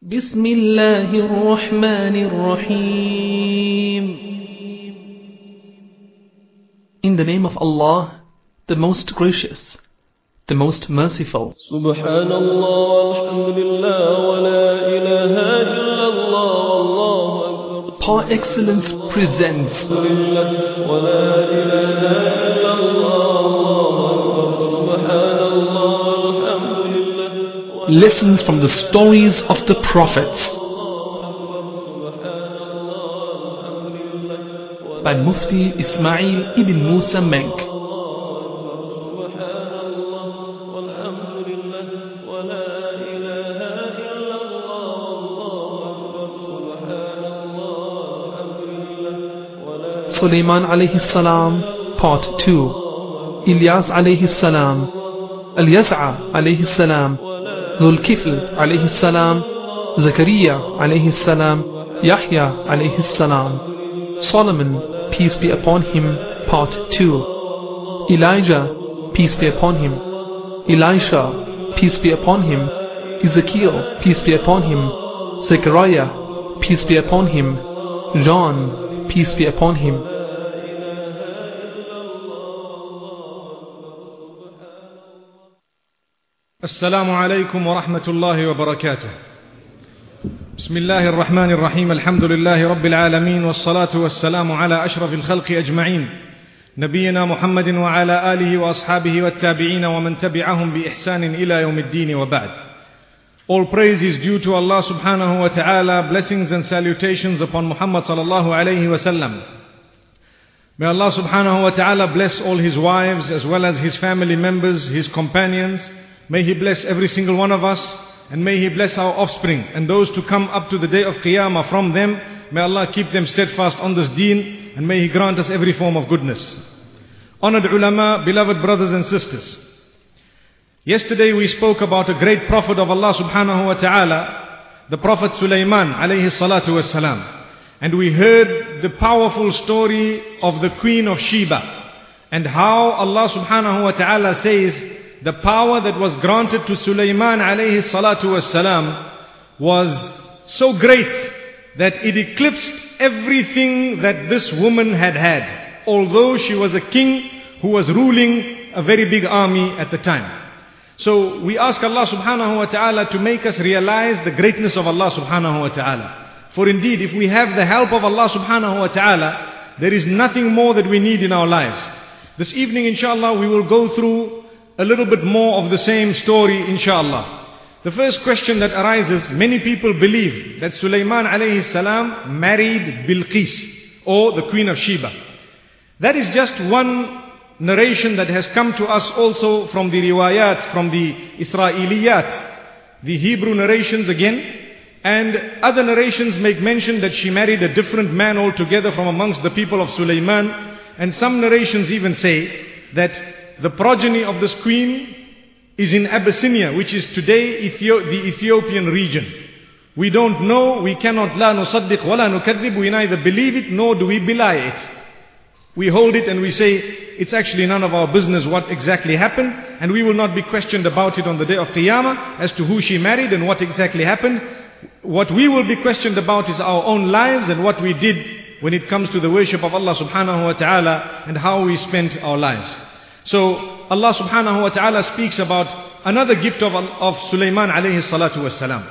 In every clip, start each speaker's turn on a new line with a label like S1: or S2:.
S1: بسم الله الرحمن الرحيم. In the name of Allah, the most gracious, the most merciful.
S2: سبحان الله والحمد لله ولا إله إلا الله والله أكبر.
S1: Par excellence presents
S2: ولا إله إلا الله والله أكبر. سبحان الله والحمد لله.
S1: lessons from the stories of the prophets by Mufti Ismail ibn Musa Menk. Sulaiman alayhi salam, part 2. Ilyas alayhi salam, Al-Yas'a alayhi salam, Dhul Kifl alayhi salam, Zakaria alayhi salam, Yahya alayhi salam, Solomon, peace be upon him, part 2. Elijah, peace be upon him, Elisha, peace be upon him, Ezekiel, peace be upon him, Zechariah, peace be upon him, John, peace be upon him.
S3: السلام عليكم ورحمة الله وبركاته. بسم الله الرحمن الرحيم. الحمد لله رب العالمين والصلاة والسلام على أشرف الخلق أجمعين نبينا محمد وعلى آله وأصحابه والتابعين ومن تبعهم بإحسان إلى يوم الدين وبعد. All praise is due to Allah subhanahu wa ta'ala. Blessings and salutations upon Muhammad sallallahu alayhi wa sallam. May Allah subhanahu wa ta'ala bless all his wives as well as his family members, his companions. May He bless every single one of us, and may He bless our offspring and those to come up to the day of Qiyamah from them. May Allah keep them steadfast on this deen, and may He grant us every form of goodness. Honored ulama, beloved brothers and sisters. Yesterday we spoke about a great prophet of Allah subhanahu wa ta'ala, the Prophet Sulaiman alayhi salatu wassalam. And we heard the powerful story of the Queen of Sheba, and how Allah subhanahu wa ta'ala says, the power that was granted to Sulaiman alayhi salatu wassalam was so great that it eclipsed everything that this woman had had, although she was a king who was ruling a very big army at the time. So we ask Allah subhanahu wa ta'ala to make us realize the greatness of Allah subhanahu wa ta'ala. For indeed, if we have the help of Allah subhanahu wa ta'ala, there is nothing more that we need in our lives. This evening, inshallah, we will go through a little bit more of the same story, inshallah. The first question that arises, many people believe that Sulaiman alayhi salam married Bilqis, or the Queen of Sheba. That is just one narration that has come to us also from the riwayat, from the Israeliyat, the Hebrew narrations again. And other narrations make mention that she married a different man altogether from amongst the people of Sulaiman. And some narrations even say that the progeny of this queen is in Abyssinia, which is today the Ethiopian region. We don't know, we cannot la nusaddiq wa la nukadhib, we neither believe it nor do we belie it. We hold it and we say it's actually none of our business what exactly happened, and we will not be questioned about it on the day of Qiyamah as to who she married and what exactly happened. What we will be questioned about is our own lives and what we did when it comes to the worship of Allah subhanahu wa ta'ala and how we spent our lives. So Allah subhanahu wa ta'ala speaks about another gift of Sulaiman alayhi salatu wassalam.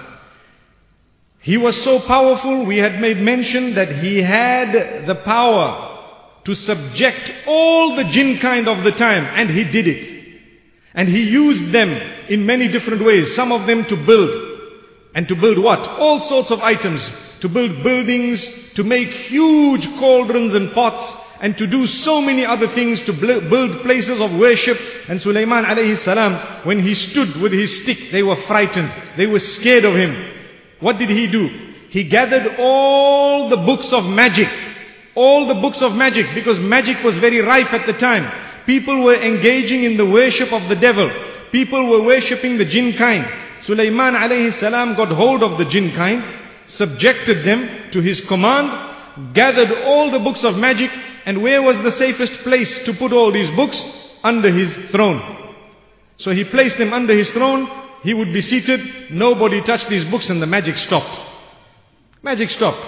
S3: He was so powerful, we had made mention that he had the power to subject all the jinn kind of the time, and he did it. And he used them in many different ways, some of them to build. And to build what? All sorts of items. To build buildings, to make huge cauldrons and pots, and to do so many other things, to build places of worship. And Sulaiman alayhi salam, when he stood with his stick, they were frightened. They were scared of him. What did he do? He gathered all the books of magic. All the books of magic, because magic was very rife at the time. People were engaging in the worship of the devil. People were worshipping the jinn kind. Sulaiman alayhi salam got hold of the jinn kind, subjected them to his command, gathered all the books of magic. And where was the safest place to put all these books? Under his throne. So he placed them under his throne. he would be seated, nobody touched his books, and the magic stopped. Magic stopped.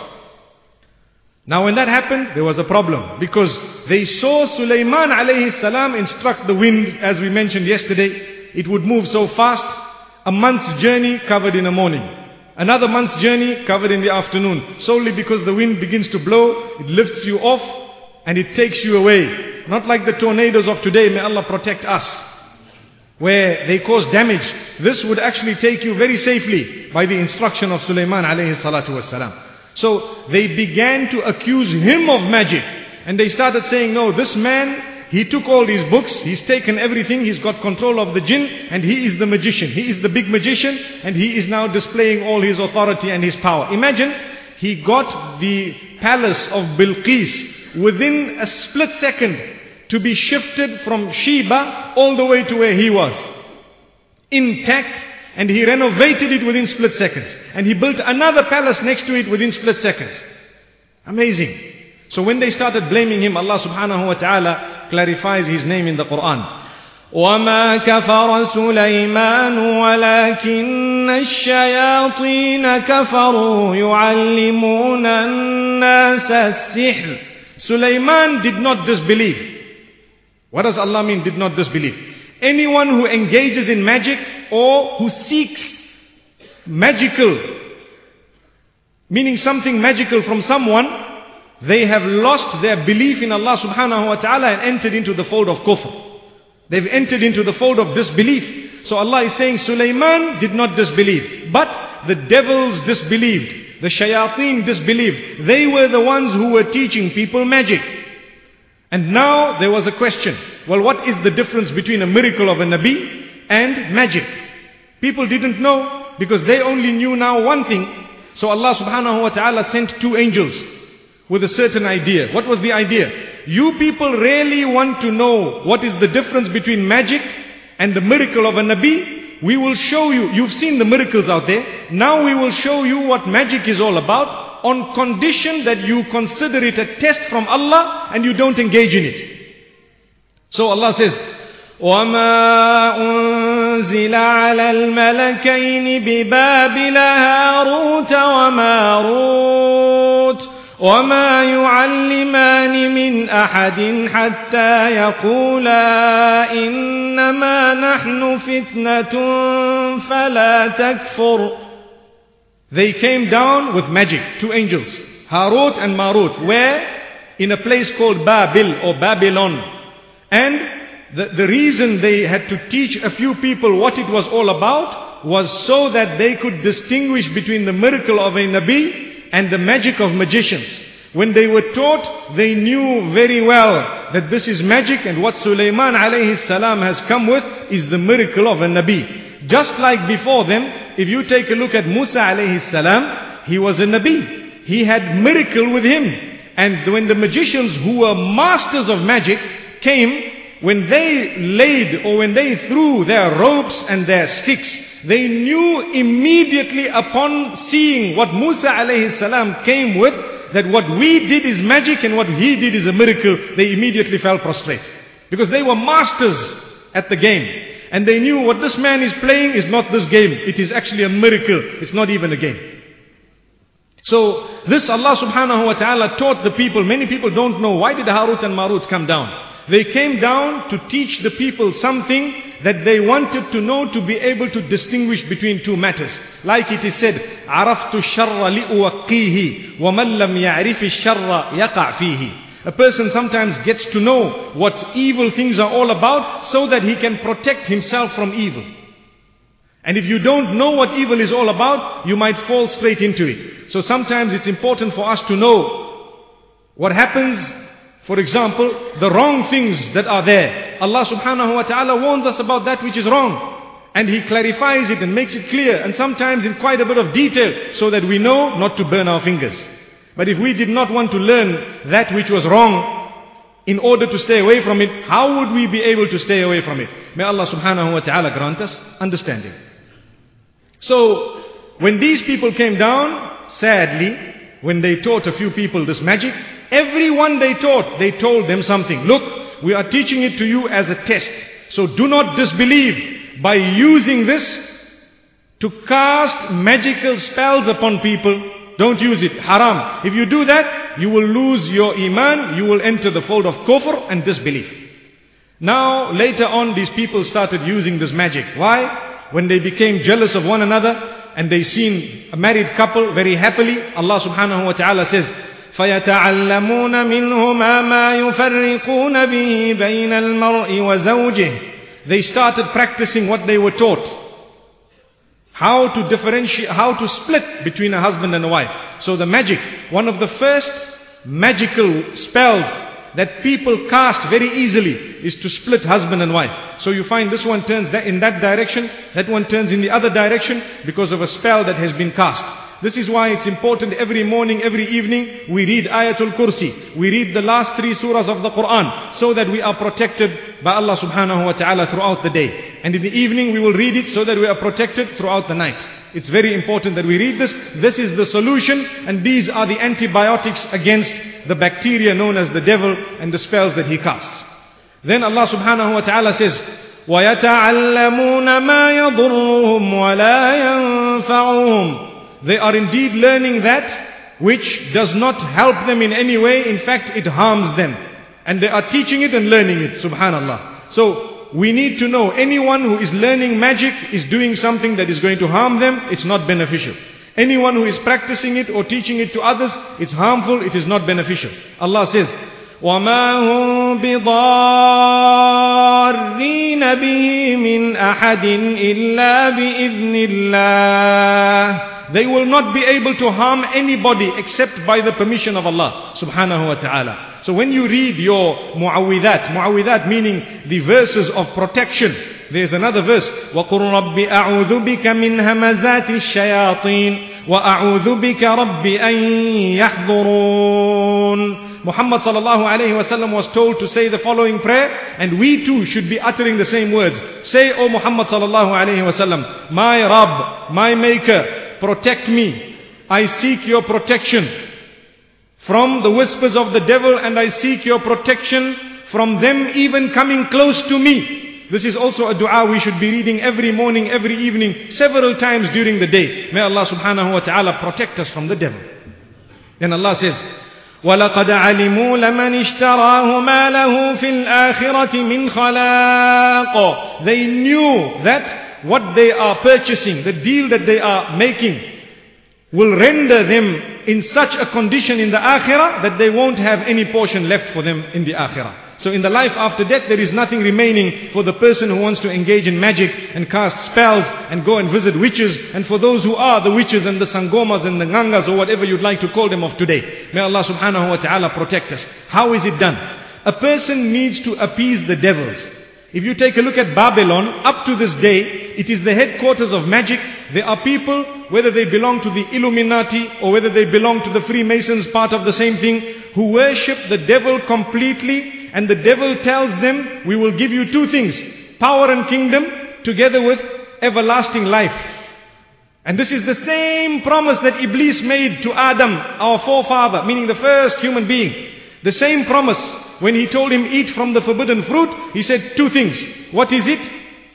S3: Now when that happened, there was a problem, because they saw Sulaiman alayhi salam instruct the wind, as we mentioned yesterday. It would move so fast, a month's journey covered in a morning, another month's journey covered in the afternoon, solely because the wind begins to blow, it lifts you off and it takes you away. Not like the tornadoes of today, may Allah protect us, where they cause damage. This would actually take you very safely by the instruction of Sulaiman alayhi salatu wassalam. So they began to accuse him of magic, and they started saying, no, this man, he took all these books, he's taken everything, he's got control of the jinn, and he is the magician. He is the big magician, and he is now displaying all his authority and his power. Imagine, he got the palace of Bilqis within a split second to be shifted from Sheba all the way to where he was, intact, and he renovated it within split seconds, and he built another palace next to it within split seconds. Amazing. So when they started blaming him, Allah subhanahu wa ta'ala clarifies his name in the Quran. وَمَا كَفَرَ سُلَيْمَانُ وَلَكِنَّ الشَّيَاطِينَ كَفَرُوا يُعَلِّمُونَ النَّاسَ السِّحْرَ. Sulaiman did not disbelieve. What does Allah mean, did not disbelieve? Anyone who engages in magic or who seeks magical, meaning something magical from someone, they have lost their belief in Allah subhanahu wa ta'ala and entered into the fold of kufr. They've entered into the fold of disbelief. So Allah is saying Sulaiman did not disbelieve, but the devils disbelieved. The shayateen disbelieved. They were the ones who were teaching people magic. And now there was a question. Well, what is the difference between a miracle of a Nabi and magic? People didn't know, because they only knew now one thing. So Allah subhanahu wa ta'ala sent two angels with a certain idea. What was the idea? You people really want to know what is the difference between magic and the miracle of a Nabi? We will show you. You've seen the miracles out there. Now we will show you what magic is all about, on condition that you consider it a test from Allah and you don't engage in it. So Allah says, وَمَا أُنزِلَ عَلَى الْمَلَكَيْنِ بِبَابِلَ هَارُوتَ وَمَارُوتَ وَمَا يُعَلِّمَانِ مِنْ أَحَدٍ حَتَّى يَقُولَا إِنَّمَا نَحْنُ فِتْنَةٌ فَلَا تَكْفُرْ. They came down with magic, two angels, Harut and Marut, where? In a place called Babil or Babylon. And the reason they had to teach a few people what it was all about was so that they could distinguish between the miracle of a Nabi and the magic of magicians. When they were taught, they knew very well that this is magic, and what Sulaiman alayhi salam has come with is the miracle of a Nabi. Just like before them, if you take a look at Musa alayhi salam, he was a Nabi. He had miracle with him. And when the magicians who were masters of magic came, when they laid or when they threw their ropes and their sticks, they knew immediately upon seeing what Musa alayhi salam came with, that what we did is magic and what he did is a miracle. They immediately fell prostrate, because they were masters at the game. And they knew what this man is playing is not this game. It is actually a miracle. It's not even a game. So this Allah subhanahu wa ta'ala taught the people. Many people don't know, why did Harut and Marut come down? They came down to teach the people something that they wanted to know, to be able to distinguish between two matters. Like it is said, عَرَفْتُ الشَّرَّ لِأُوَقِّيهِ وَمَنْ لَمْ يَعْرِفِ الشَّرَّ يَقَعْ فِيهِ. A person sometimes gets to know what evil things are all about so that he can protect himself from evil. And if you don't know what evil is all about, you might fall straight into it. So sometimes it's important for us to know what happens. For example, the wrong things that are there. Allah subhanahu wa ta'ala warns us about that which is wrong. And He clarifies it and makes it clear. And sometimes in quite a bit of detail, so that we know not to burn our fingers. But if we did not want to learn that which was wrong in order to stay away from it, how would we be able to stay away from it? May Allah subhanahu wa ta'ala grant us understanding. So, when these people came down, sadly, when they taught a few people this magic, everyone they taught, they told them something. Look, we are teaching it to you as a test. So do not disbelieve. By using this, to cast magical spells upon people, don't use it. Haram. If you do that, you will lose your iman, you will enter the fold of kufr and disbelief. Now, later on, these people started using this magic. Why? When they became jealous of one another and they seen a married couple very happily, Allah subhanahu wa ta'ala says, فَيَتَعَلَّمُونَ مِنْهُمَا مَا يُفَرِّقُونَ بِهِ بَيْنَ الْمَرْءِ وَزَوْجِهِ. They started practicing what they were taught. How to differentiate, how to split between a husband and a wife. So the magic, one of the first magical spells that people cast very easily is to split husband and wife. So you find this one turns in that direction, that one turns in the other direction because of a spell that has been cast. This is why it's important every morning, every evening, we read Ayatul Kursi. We read the last 3 surahs of the Quran so that we are protected by Allah subhanahu wa ta'ala throughout the day. And in the evening we will read it so that we are protected throughout the night. It's very important that we read this. This is the solution and these are the antibiotics against the bacteria known as the devil and the spells that he casts. Then Allah subhanahu wa ta'ala says, وَيَتَعَلَّمُونَ مَا يَضُرُّهُمْ وَلَا يَنْفَعُهُمْ. They are indeed learning that which does not help them in any way. In fact, it harms them. And they are teaching it and learning it. Subhanallah. So, we need to know anyone who is learning magic is doing something that is going to harm them. It's not beneficial. Anyone who is practicing it or teaching it to others, it's harmful. It is not beneficial. Allah says, وَمَا هُمْ بِضَارِّينَ بِهِ مِنْ أَحَدٍ إِلَّا بِإِذْنِ اللَّهِ. They will not be able to harm anybody except by the permission of Allah subhanahu wa ta'ala. So when you read your mu'awwidat meaning the verses of protection, there's another verse, وَقُلْ رَبِّ أَعُوذُ بِكَ مِنْ هَمَزَاتِ الشَّيَاطِينِ وَأَعُوذُ بِكَ رَبِّ أَنْ يَحْضُرُونَ. Muhammad sallallahu alayhi wa sallam was told to say the following prayer, and we too should be uttering the same words. Say, O Muhammad sallallahu alayhi wa sallam, my Rabb, my Maker, protect me. I seek your protection from the whispers of the devil, and I seek your protection from them even coming close to me. This is also a dua we should be reading every morning, every evening, several times during the day. May Allah subhanahu wa ta'ala protect us from the devil. Then Allah says, وَلَقَدْ عَلِمُوا لَمَنِ اشْتَرَاهُ مَا لَهُ فِي الْآخِرَةِ مِنْ خَلَاقٍ. They knew that what they are purchasing, the deal that they are making, will render them in such a condition in the akhirah that they won't have any portion left for them in the akhirah. So in the life after death, there is nothing remaining for the person who wants to engage in magic and cast spells and go and visit witches, and for those who are the witches and the sangomas and the gangas or whatever you'd like to call them of today. May Allah subhanahu wa ta'ala protect us. How is it done? A person needs to appease the devils. If you take a look at Babylon, up to this day, it is the headquarters of magic. There are people, whether they belong to the Illuminati or whether they belong to the Freemasons, part of the same thing, who worship the devil completely, and the devil tells them, we will give you 2 things, power and kingdom, together with everlasting life. And this is the same promise that Iblis made to Adam, our forefather, meaning the first human being. The same promise. When he told him eat from the forbidden fruit, he said 2 things. What is it?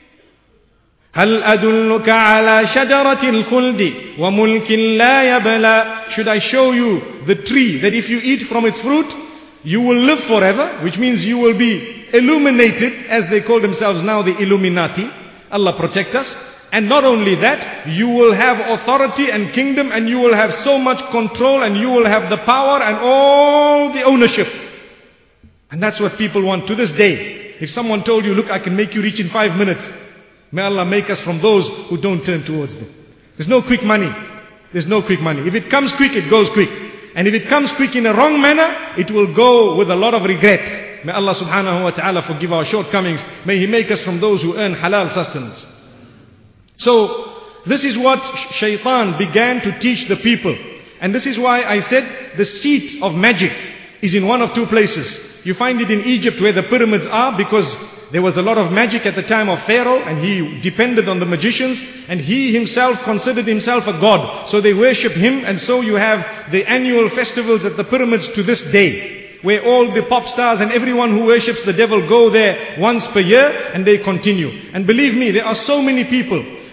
S3: هَلْ أَدُلُّكَ عَلَى شَجَرَةِ الْخُلْدِ وَمُلْكٍ لَا يَبْلَى. Should I show you the tree that if you eat from its fruit, you will live forever, which means you will be illuminated, as they call themselves now, the Illuminati. Allah protect us. And not only that, you will have authority and kingdom, and you will have so much control, and you will have the power and all the ownership. And that's what people want to this day. If someone told you, look, I can make you rich in 5 minutes, may Allah make us from those who don't turn towards them. There's no quick money. There's no quick money. If it comes quick, it goes quick. And if it comes quick in a wrong manner, it will go with a lot of regret. May Allah subhanahu wa ta'ala forgive our shortcomings. May He make us from those who earn halal sustenance. So, this is what shaitan began to teach the people. And this is why I said the seat of magic is in one of 2 places. You find it in Egypt where the pyramids are, because there was a lot of magic at the time of Pharaoh, and he depended on the magicians, and he himself considered himself a god. So they worship him, and so you have the annual festivals at the pyramids to this day, where all the pop stars and everyone who worships the devil go there once per year, and they continue. And believe me, there are so many people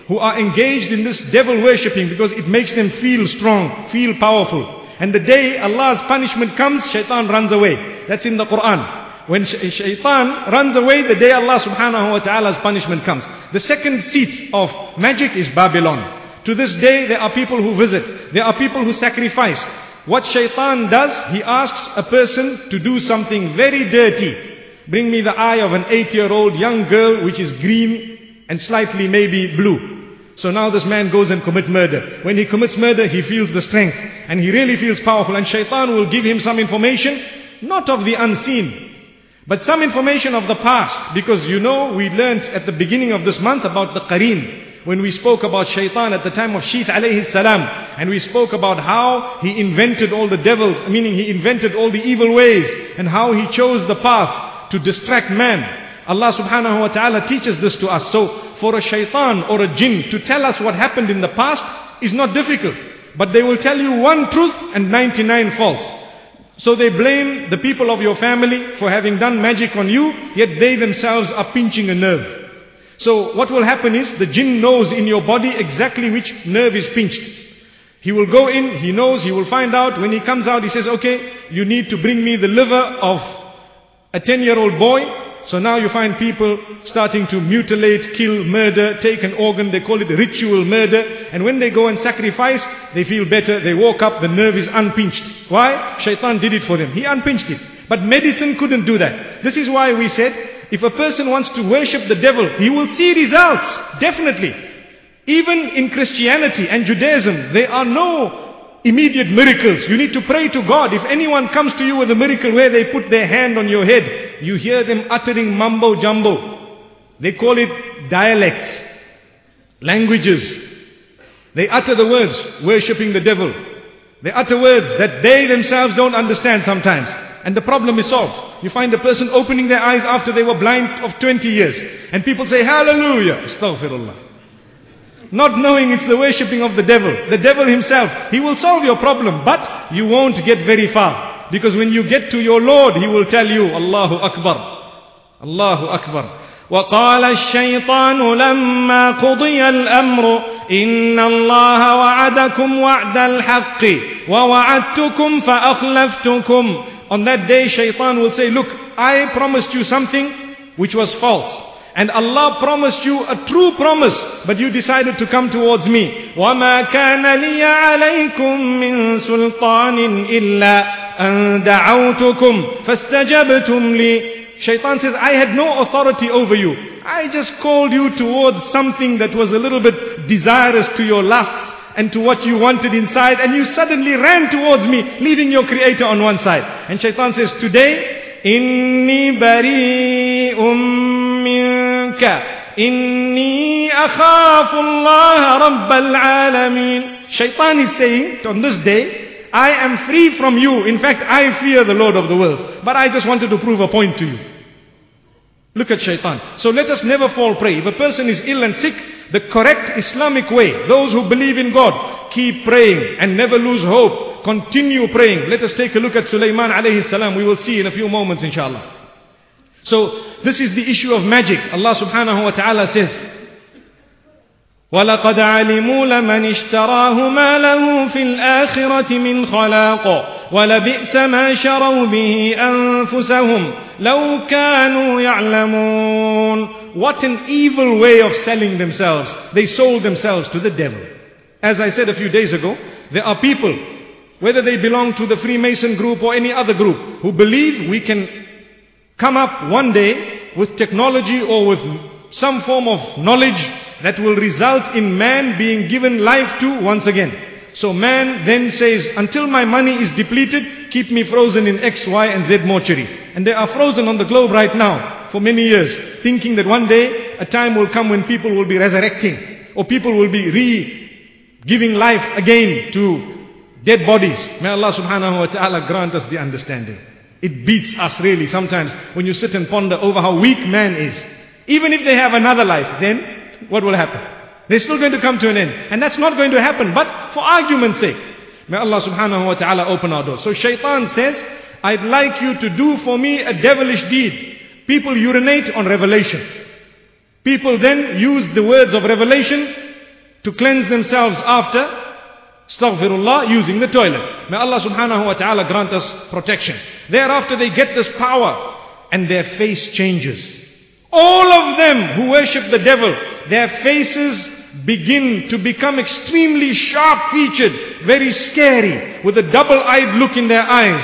S3: who are engaged in this devil worshipping because it makes them feel strong, feel powerful. And the day Allah's punishment comes, shaitan runs away. That's in the Quran. When shaitan runs away, the day Allah subhanahu wa ta'ala's punishment comes. The second seat of magic is Babylon. To this day, there are people who visit. There are people who sacrifice. What shaitan does, he asks a person to do something very dirty. Bring me the eye of an 8-year-old young girl which is green and slightly maybe blue. So now this man goes and commits murder. When he commits murder, he feels the strength and he really feels powerful. And shaitan will give him some information, not of the unseen, but some information of the past. Because you know, we learned at the beginning of this month about the Qareen. When we spoke about shaitan at the time of Shith alayhi salam, and we spoke about how he invented all the devils, meaning he invented all the evil ways, and how he chose the path to distract man. Allah subhanahu wa ta'ala teaches this to us. So for a shaitan or a jinn to tell us what happened in the past is not difficult. But they will tell you one truth and 99 false. So they blame the people of your family for having done magic on you, yet they themselves are pinching a nerve. So what will happen is, the jinn knows in your body exactly which nerve is pinched. He will go in, he knows, he will find out. When he comes out, he says, okay, you need to bring me the liver of a 10-year-old boy. So now you find people starting to mutilate, kill, murder, take an organ. They call it ritual murder. And when they go and sacrifice, they feel better. They woke up, the nerve is unpinched. Why? Shaitan did it for them. He unpinched it. But medicine couldn't do that. This is why we said, if a person wants to worship the devil, he will see results. Definitely. Even in Christianity and Judaism, there are no immediate miracles. You need to pray to God. If anyone comes to you with a miracle where they put their hand on your head, you hear them uttering mumbo jumbo. They call it dialects, languages. They utter the words, worshipping the devil. They utter words that they themselves don't understand sometimes. And the problem is solved. You find a person opening their eyes after they were blind of 20 years. And people say, hallelujah, astaghfirullah. Not knowing it's the worshipping of the devil. The devil himself, he will solve your problem, but you won't get very far. Because when you get to your Lord, he will tell you, Allahu Akbar. Allahu Akbar. وقال الشيطان لما قضي الأمر إن الله وعدكم وعد الحق ووعدتكم فأخلفتكم. On that day, shaitan will say, look, I promised you something which was false. And Allah promised you a true promise, but you decided to come towards me. وَمَا كَانَ لِيَ عَلَيْكُمْ مِنْ سُلْطَانٍ إِلَّا أَنْ دَعَوْتُكُمْ فَاسْتَجَبْتُمْ لِي. Shaitan says, I had no authority over you. I just called you towards something that was a little bit desirous to your lusts and to what you wanted inside, and you suddenly ran towards me, leaving your Creator on one side. And shaitan says, today, إِنِّي بَرِيءٌ مِّنْكَ إِنِّي أَخَافُ اللَّهَ رَبَّ الْعَالَمِينَ. Shaitan is saying, on this day, I am free from you. In fact, I fear the Lord of the worlds. But I just wanted to prove a point to you. Look at shaitan. So let us never fall prey. If a person is ill and sick, the correct Islamic way, those who believe in God, keep praying and never lose hope. Continue praying. Let us take a look at Sulaiman alayhi salam. We will see in a few moments, inshallah. So this is the issue of magic. Allah subhanahu wa ta'ala says, وَلَقَدْ عَلِمُوا لَمَنِ اشْتَرَاهُ مَا لَهُ فِي الْآخِرَةِ مِنْ خَلَاقٍ وَلَبِئْسَ مَا شَرَوْا بِهِ أَنفُسَهُمْ لَوْ كَانُوا يَعْلَمُونَ. What an evil way of selling themselves. They sold themselves to the devil. As I said a few days ago, there are people, whether they belong to the Freemason group or any other group, who believe we can come up one day with technology or with some form of knowledge that will result in man being given life to once again. So man then says, until my money is depleted, keep me frozen in X, Y and Z mortuary. And they are frozen on the globe right now for many years, thinking that one day a time will come when people will be resurrecting, or people will be giving life again to dead bodies. May Allah subhanahu wa ta'ala grant us the understanding. It beats us really sometimes when you sit and ponder over how weak man is. Even if they have another life, then what will happen? They're still going to come to an end. And that's not going to happen, but for argument's sake. May Allah subhanahu wa ta'ala open our doors. So shaitan says, I'd like you to do for me a devilish deed. People urinate on revelation. People then use the words of revelation to cleanse themselves after astaghfirullah using the toilet. May Allah subhanahu wa ta'ala grant us protection. Thereafter they get this power and their face changes. All of them who worship the devil, their faces begin to become extremely sharp featured, very scary, with a double-eyed look in their eyes.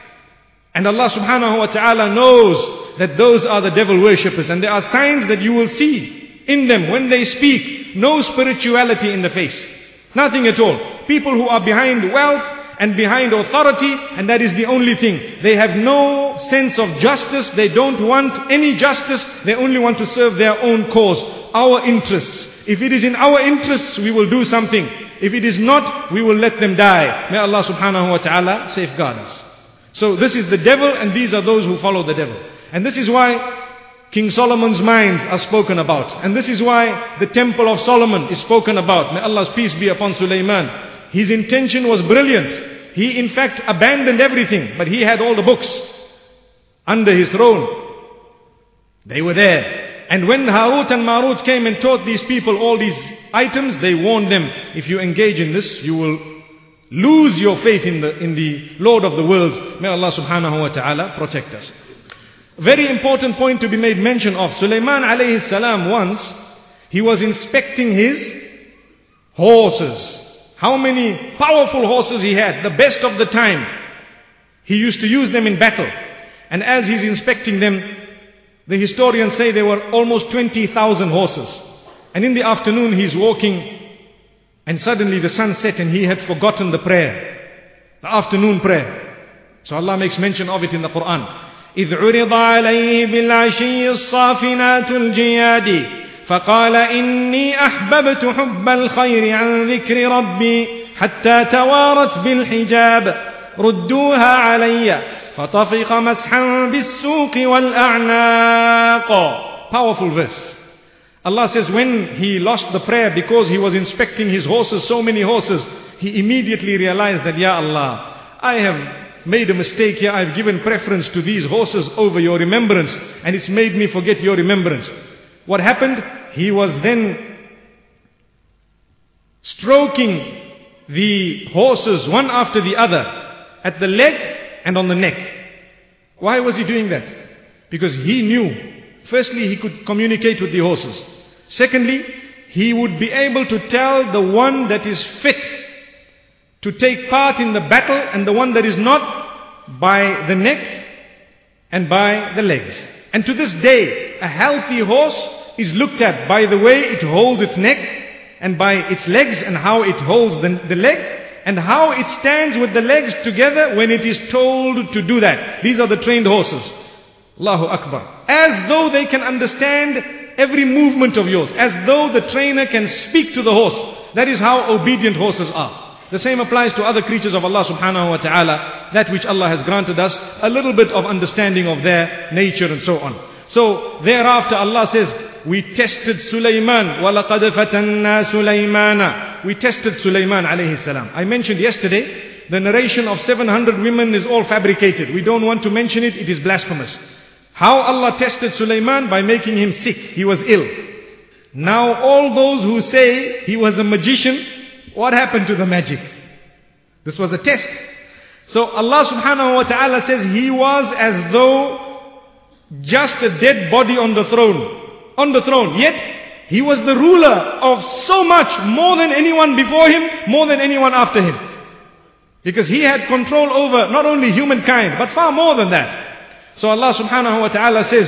S3: And Allah subhanahu wa ta'ala knows that those are the devil worshippers, and there are signs that you will see in them when they speak. No spirituality in the face. Nothing at all. People who are behind wealth and behind authority, and that is the only thing. They have no sense of justice. They don't want any justice. They only want to serve their own cause, our interests. If it is in our interests, we will do something. If it is not, we will let them die. May Allah subhanahu wa ta'ala safeguard us. So this is the devil, and these are those who follow the devil. And this is why King Solomon's mines are spoken about. And this is why the temple of Solomon is spoken about. May Allah's peace be upon Sulaiman. His intention was brilliant. He in fact abandoned everything, but he had all the books under his throne. They were there. And when Harut and Marut came and taught these people all these items, they warned them, if you engage in this, you will lose your faith in the Lord of the worlds. May Allah subhanahu wa ta'ala protect us. Very important point to be made mention of. Sulaiman alayhi salam once, he was inspecting his horses. How many powerful horses he had, the best of the time. He used to use them in battle. And as he's inspecting them, the historians say there were almost 20,000 horses. And in the afternoon he's walking, and suddenly the sun set and he had forgotten the prayer, the afternoon prayer. So Allah makes mention of it in the Quran. إذ عرض عليه بالعشي الصافنات الجياد فقال إني أحببت حب الخير عن ذكر ربي حتى توارت بالحجاب ردوها علي فطفق مسحا بالسوق والأعناق. Powerful verse. Allah says when he lost the prayer because he was inspecting his horses, so many horses, he immediately realized that, Ya Allah, I have made a mistake here. I've given preference to these horses over your remembrance, and it's made me forget your remembrance. What happened? He was then stroking the horses one after the other at the leg and on the neck. Why was he doing that? Because he knew, firstly, he could communicate with the horses. Secondly, he would be able to tell the one that is fit to take part in the battle and the one that is not by the neck and by the legs. And to this day, a healthy horse is looked at by the way it holds its neck and by its legs and how it holds the leg and how it stands with the legs together when it is told to do that. These are the trained horses. Allahu Akbar. As though they can understand every movement of yours. As though the trainer can speak to the horse. That is how obedient horses are. The same applies to other creatures of Allah subhanahu wa ta'ala, that which Allah has granted us a little bit of understanding of their nature and so on. So thereafter Allah says, we tested Sulaiman, وَلَقَدْ فَتَنَّا سُلَيْمَانَ. We tested Sulaiman alayhi salam. I mentioned yesterday, the narration of 700 women is all fabricated. We don't want to mention it, it is blasphemous. How Allah tested Sulaiman? By making him sick. He was ill. Now all those who say he was a magician, what happened to the magic? This was a test. So Allah subhanahu wa ta'ala says he was as though just a dead body on the throne. On the throne. Yet he was the ruler of so much, more than anyone before him, more than anyone after him. Because he had control over not only humankind, but far more than that. So Allah subhanahu wa ta'ala says,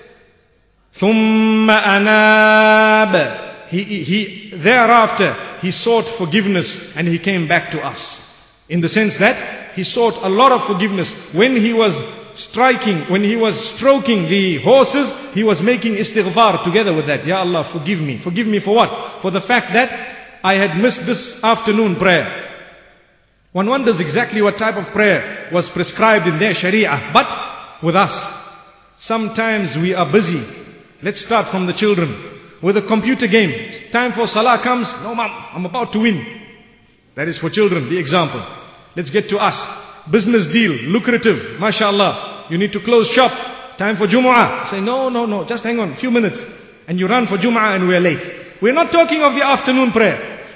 S3: ثُمَّ أَنَابَ. Thereafter, he sought forgiveness and he came back to us. In the sense that he sought a lot of forgiveness. When he was when he was stroking the horses, he was making istighfar together with that. Ya Allah, forgive me. Forgive me for what? For the fact that I had missed this afternoon prayer. One wonders exactly what type of prayer was prescribed in their sharia. But with us, sometimes we are busy. Let's start from the children. With a computer game, time for salah comes, no mom, I'm about to win. That is for children, the example. Let's get to us. Business deal, lucrative, mashallah. You need to close shop, time for Jumu'ah. Say, no, just hang on, few minutes. And you run for Jumu'ah and we're late. We're not talking of the afternoon prayer.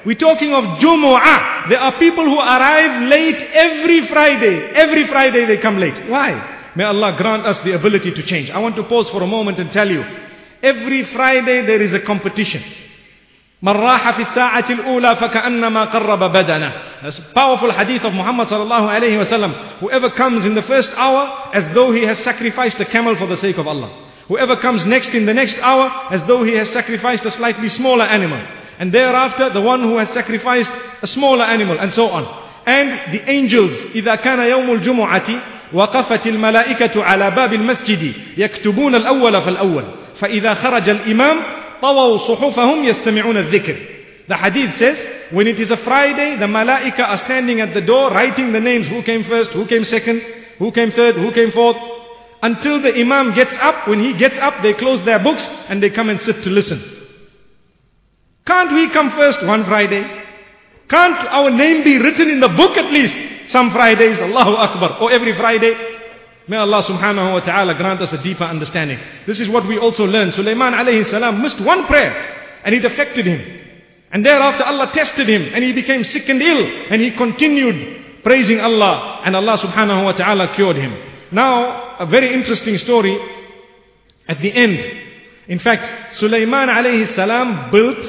S3: We're talking of Jumu'ah. There are people who arrive late every Friday. Every Friday they come late. Why? May Allah grant us the ability to change. I want to pause for a moment and tell you, every Friday there is a competition. من راح في الساعة الأولى فكأنما قرب بدنه. That's a powerful hadith of Muhammad sallallahu alayhi wa sallam. Whoever comes in the first hour, as though he has sacrificed a camel for the sake of Allah. Whoever comes next in the next hour, as though he has sacrificed a slightly smaller animal. And thereafter, the one who has sacrificed a smaller animal, and so on. And the angels, إذا كان يوم الجمعة وقفت الملائكة على باب المسجد يكتبون الأول فالأول فإذا خرج الإمام طووا صحفهم يستمعون الذكر. The hadith says, when it is a Friday, the malaika are standing at the door writing the names, who came first, who came second, who came third, who came fourth, until the imam gets up. When he gets up, they close their books and they come and sit to listen. Can't we come first one Friday? Can't our name be written in the book at least? Some Fridays, Allahu Akbar, or every Friday. May Allah subhanahu wa ta'ala grant us a deeper understanding. This is what we also learn. Sulaiman alayhi salam missed one prayer and it affected him. And thereafter Allah tested him and he became sick and ill. And he continued praising Allah and Allah subhanahu wa ta'ala cured him. Now, a very interesting story at the end. In fact, Sulaiman alayhi salam built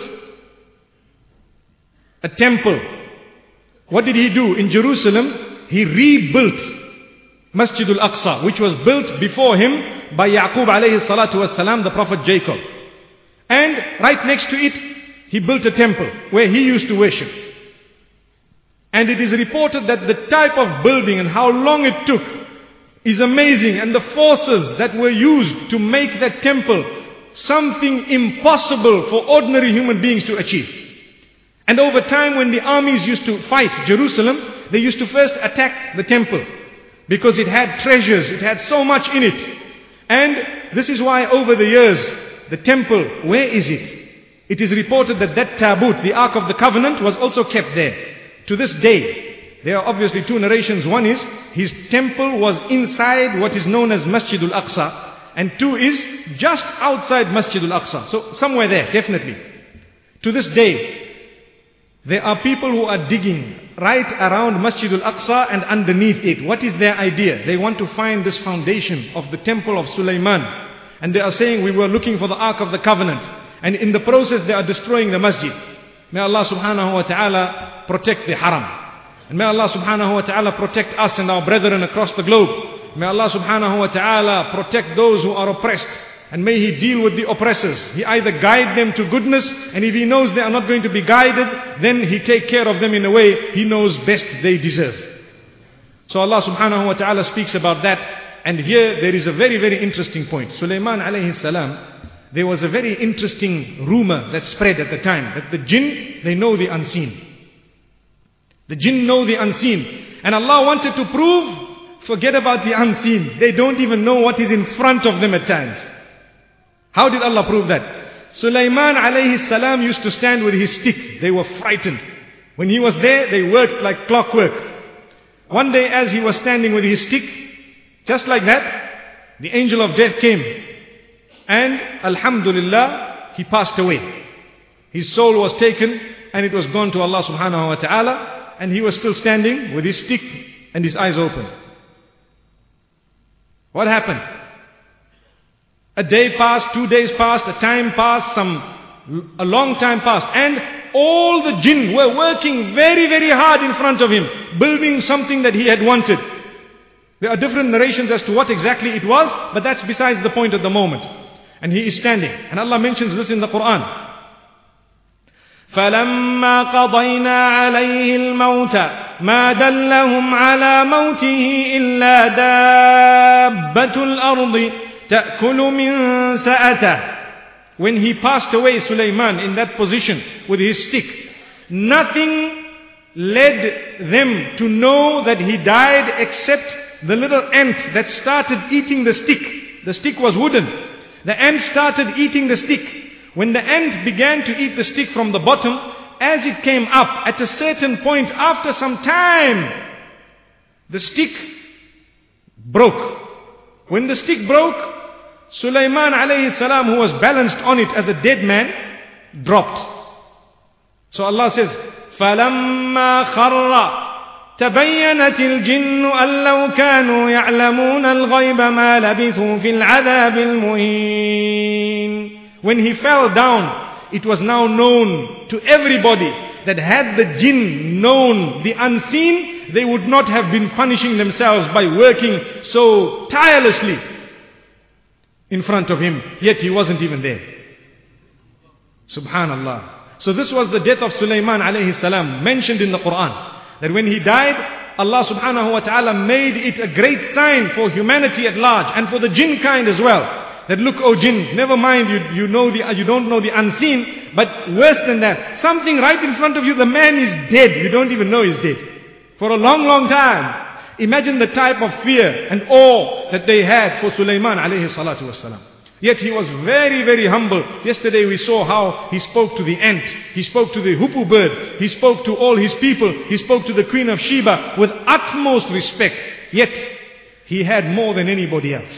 S3: a temple. What did he do? In Jerusalem, he rebuilt Masjid al-Aqsa, which was built before him by Yaqub alayhi salatu wasalam, the Prophet Jacob. And right next to it, he built a temple where he used to worship. And it is reported that the type of building and how long it took is amazing. And the forces that were used to make that temple something impossible for ordinary human beings to achieve. And over time, when the armies used to fight Jerusalem, they used to first attack the temple. Because it had treasures, it had so much in it. And this is why over the years, the temple, where is it? It is reported that that tabut, the Ark of the Covenant, was also kept there. To this day, there are obviously two narrations. One is, his temple was inside what is known as Masjid al-Aqsa. And two is, just outside Masjid al-Aqsa. So somewhere there, definitely. To this day, there are people who are digging right around Masjid al-Aqsa and underneath it. What is their idea? They want to find this foundation of the temple of Sulaiman. And they are saying, we were looking for the Ark of the Covenant. And in the process, they are destroying the masjid. May Allah subhanahu wa ta'ala protect the haram. And may Allah subhanahu wa ta'ala protect us and our brethren across the globe. May Allah subhanahu wa ta'ala protect those who are oppressed. And may He deal with the oppressors. He either guide them to goodness, and if He knows they are not going to be guided, then He take care of them in a way He knows best they deserve. So Allah subhanahu wa ta'ala speaks about that. And here there is a very, very interesting point. Sulaiman alayhi salam, there was a very interesting rumor that spread at the time, that the jinn, they know the unseen. The jinn know the unseen. And Allah wanted to prove, forget about the unseen. They don't even know what is in front of them at times. How did Allah prove that? Sulaiman alayhi salam used to stand with his stick. They were frightened. When he was there, they worked like clockwork. One day as he was standing with his stick, just like that, the angel of death came. And alhamdulillah, he passed away. His soul was taken and it was gone to Allah subhanahu wa ta'ala. And he was still standing with his stick and his eyes opened. What happened? A day passed, 2 days passed, a time passed, a long time passed. And all the jinn were working very, very hard in front of him, building something that he had wanted. There are different narrations as to what exactly it was, but that's besides the point at the moment. And he is standing. And Allah mentions this in the Quran.
S2: فَلَمَّا قَضَيْنَا عَلَيْهِ الْمَوْتَ مَا دَلَّهُمْ عَلَى مَوْتِهِ إِلَّا دَابَّةُ الْأَرْضِ تَأْكُلُ مِنْ سَأَتَهُ. When he passed away, Sulaiman, in that position with his stick, nothing led them to know that he died except the little ant that started eating the stick. The stick was wooden. The ant started eating the stick. When the ant began to eat the stick from the bottom, as it came up, at a certain point, after some time, the stick broke. When the stick broke, Sulaiman alayhi salam, who was balanced on it as a dead man, dropped.
S3: So Allah says, فَلَمَّا خَرَّ تبينت الجن أن لو كانوا يعلمون الغيب ما لبثوا في العذاب المهين. When he fell down, it was now known to everybody that had the jinn known the unseen, they would not have been punishing themselves by working so tirelessly in front of him, yet he wasn't even there. Subhanallah. So this was the death of Sulaiman alayhi salam, mentioned in the Quran. That when he died, Allah subhanahu wa ta'ala made it a great sign for humanity at large and for the jinn kind as well. That look, oh jinn, never mind you don't know the unseen, but worse than that, something right in front of you, the man is dead, you don't even know he's dead. For a long, long time. Imagine the type of fear and awe that they had for Sulaiman alayhi salatu wassalam. Yet he was very, very humble. Yesterday we saw how he spoke to the ant. He spoke to the hoopoe bird. He spoke to all his people. He spoke to the Queen of Sheba with utmost respect. Yet he had more than anybody else.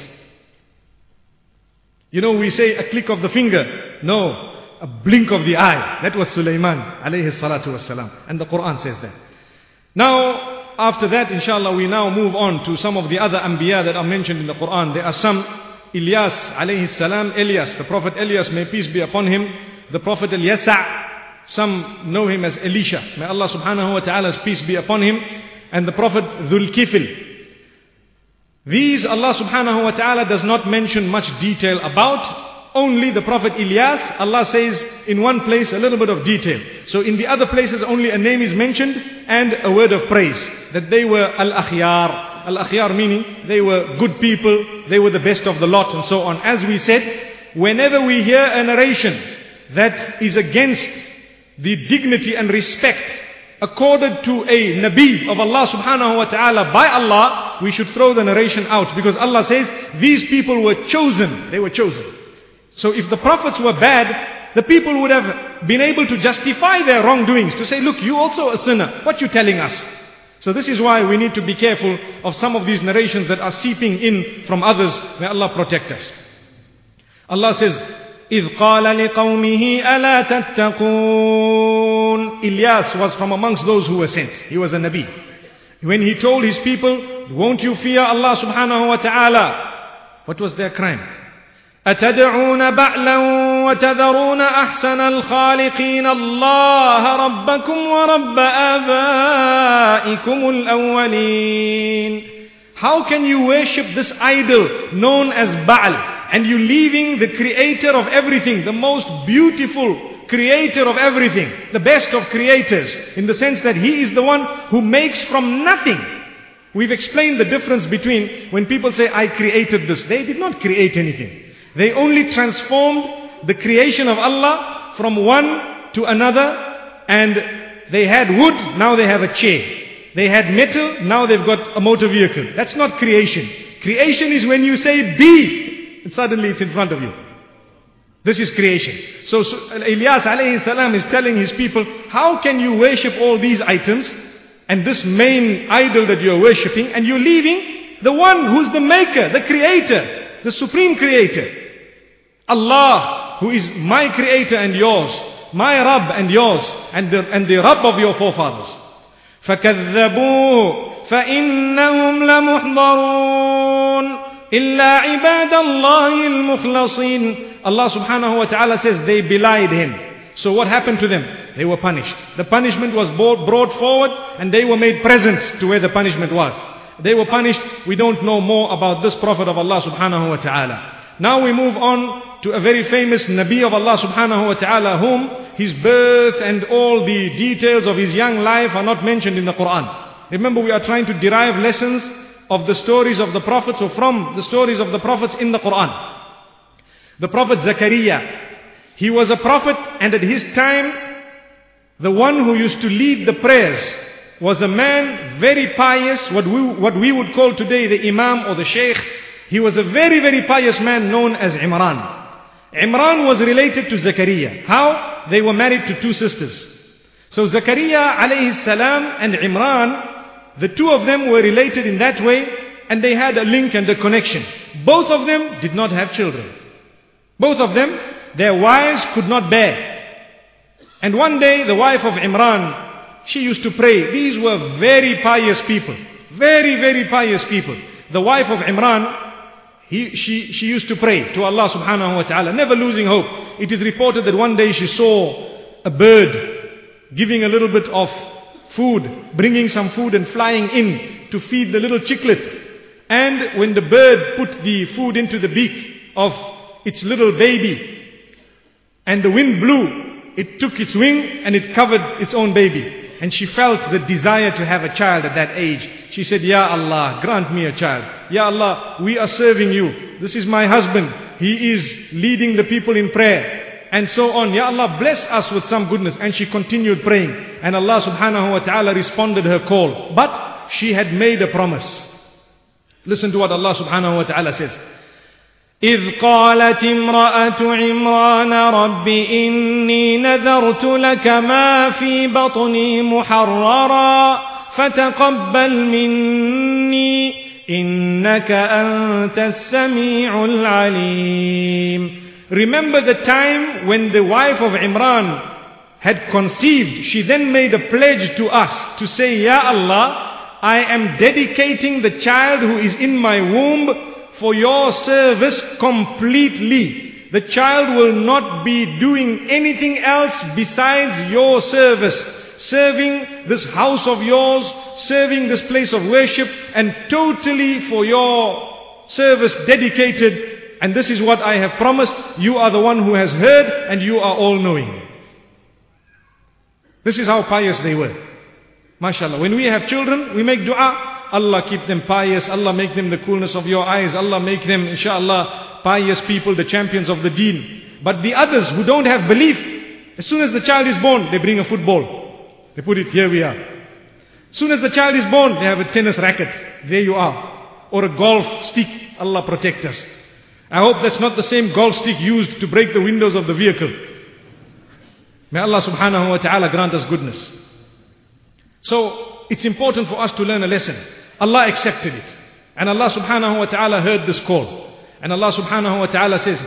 S3: You know, we say a click of the finger. No, a blink of the eye. That was Sulaiman alayhi salatu wassalam. And the Quran says that. Now, after that, inshallah, we now move on to some of the other anbiya that are mentioned in the Quran. There are some. Ilyas alayhi salam, Elias, the Prophet Elias, may peace be upon him. The Prophet Al-Yasa', some know him as Elisha. May Allah subhanahu wa ta'ala's peace be upon him. And the Prophet Dhul Kifl. These Allah subhanahu wa ta'ala does not mention much detail about. Only the Prophet Ilyas, Allah says in one place a little bit of detail. So in the other places only a name is mentioned and a word of praise. That they were Al-Akhyar. Al-Akhyar meaning they were good people, they were the best of the lot and so on. As we said, whenever we hear a narration that is against the dignity and respect accorded to a Nabi of Allah subhanahu wa ta'ala by Allah, we should throw the narration out. Because Allah says, these people were chosen, they were chosen. So if the prophets were bad, the people would have been able to justify their wrongdoings. To say, look, you also a sinner, what you telling us? So this is why we need to be careful of some of these narrations that are seeping in from others. May Allah protect us. Allah says, إِذْ قَالَ لِقَوْمِهِ أَلَا تَتَّقُونَ. Ilyas was from amongst those who were sent. He was a Nabi. When he told his people, won't you fear Allah subhanahu wa ta'ala? What was their crime? أَتَدْعُونَ بَعْلًا وَتَذَرُونَ أَحْسَنَ الْخَالِقِينَ اللَّهَ رَبَّكُمْ وَرَبَّ آبَائِكُمُ الْأَوَّلِينَ. How can you worship this idol known as Baal, and you leaving the creator of everything, the most beautiful creator of everything, the best of creators, in the sense that he is the one who makes from nothing. We've explained the difference between when people say, I created this. They did not create anything. They only transformed the creation of Allah from one to another, and they had wood, now they have a chair. They had metal, now they've got a motor vehicle. That's not creation. Creation is when you say be, and suddenly it's in front of you. This is creation. So Ilyas alayhi salam is telling his people, how can you worship all these items and this main idol that you're worshipping, and you're leaving the one who's the maker, the creator, the supreme creator. Allah, who is my creator and yours, my Rabb and yours, and the Rabb of your forefathers. فَكَذَّبُوهُ فَإِنَّهُمْ لَمُحْضَرُونَ إِلَّا عِبَادَ اللَّهِ الْمُخْلَصِينَ. Allah subhanahu wa ta'ala says they belied him. So what happened to them? They were punished. The punishment was brought forward, and they were made present to where the punishment was. They were punished. We don't know more about this Prophet of Allah subhanahu wa ta'ala. Now we move on to a very famous Nabi of Allah subhanahu wa ta'ala, whom his birth and all the details of his young life are not mentioned in the Quran. Remember, we are trying to derive lessons of the stories of the prophets, or from the stories of the prophets in the Quran. The Prophet Zakaria, he was a prophet, and at his time, the one who used to lead the prayers was a man very pious, what we would call today the Imam or the Sheikh. He was a very, very pious man known as Imran. Imran was related to Zakaria. How? They were married to two sisters. So Zakaria alayhi salam and Imran, the two of them were related in that way, and they had a link and a connection. Both of them did not have children. Both of them, their wives could not bear. And one day the wife of Imran, she used to pray. These were very pious people. Very, very pious people. The wife of Imran, she used to pray to Allah subhanahu wa ta'ala, never losing hope. It is reported that one day she saw a bird giving a little bit of food, bringing some food and flying in to feed the little chicklet. And when the bird put the food into the beak of its little baby and the wind blew, it took its wing and it covered its own baby. And she felt the desire to have a child at that age. She said, Ya Allah, grant me a child. Ya Allah, we are serving you. This is my husband. He is leading the people in prayer. And so on. Ya Allah, bless us with some goodness. And she continued praying. And Allah subhanahu wa ta'ala responded her call. But she had made a promise. Listen to what Allah subhanahu wa ta'ala says. إذ قالت امرأة عمران رب إني نذرت لك ما في بطني محررا فتقبل مني إنك أنت السميع العليم. Remember the time when the wife of Imran had conceived. She then made a pledge to us to say, Ya Allah, I am dedicating the child who is in my womb for your service completely. The child will not be doing anything else besides your service. Serving this house of yours, serving this place of worship, and totally for your service dedicated. And this is what I have promised. You are the one who has heard and you are all knowing. This is how pious they were. MashaAllah. When we have children, we make dua. Allah keep them pious. Allah make them the coolness of your eyes. Allah make them, inshaAllah, pious people, the champions of the deen. But the others who don't have belief, as soon as the child is born, they bring a football. They put it, here we are. As soon as the child is born, they have a tennis racket. There you are. Or a golf stick. Allah protect us. I hope that's not the same golf stick used to break the windows of the vehicle. May Allah subhanahu wa ta'ala grant us goodness. So, it's important for us to learn a lesson. Allah accepted it. And Allah subhanahu wa ta'ala heard this call. And Allah subhanahu wa ta'ala says,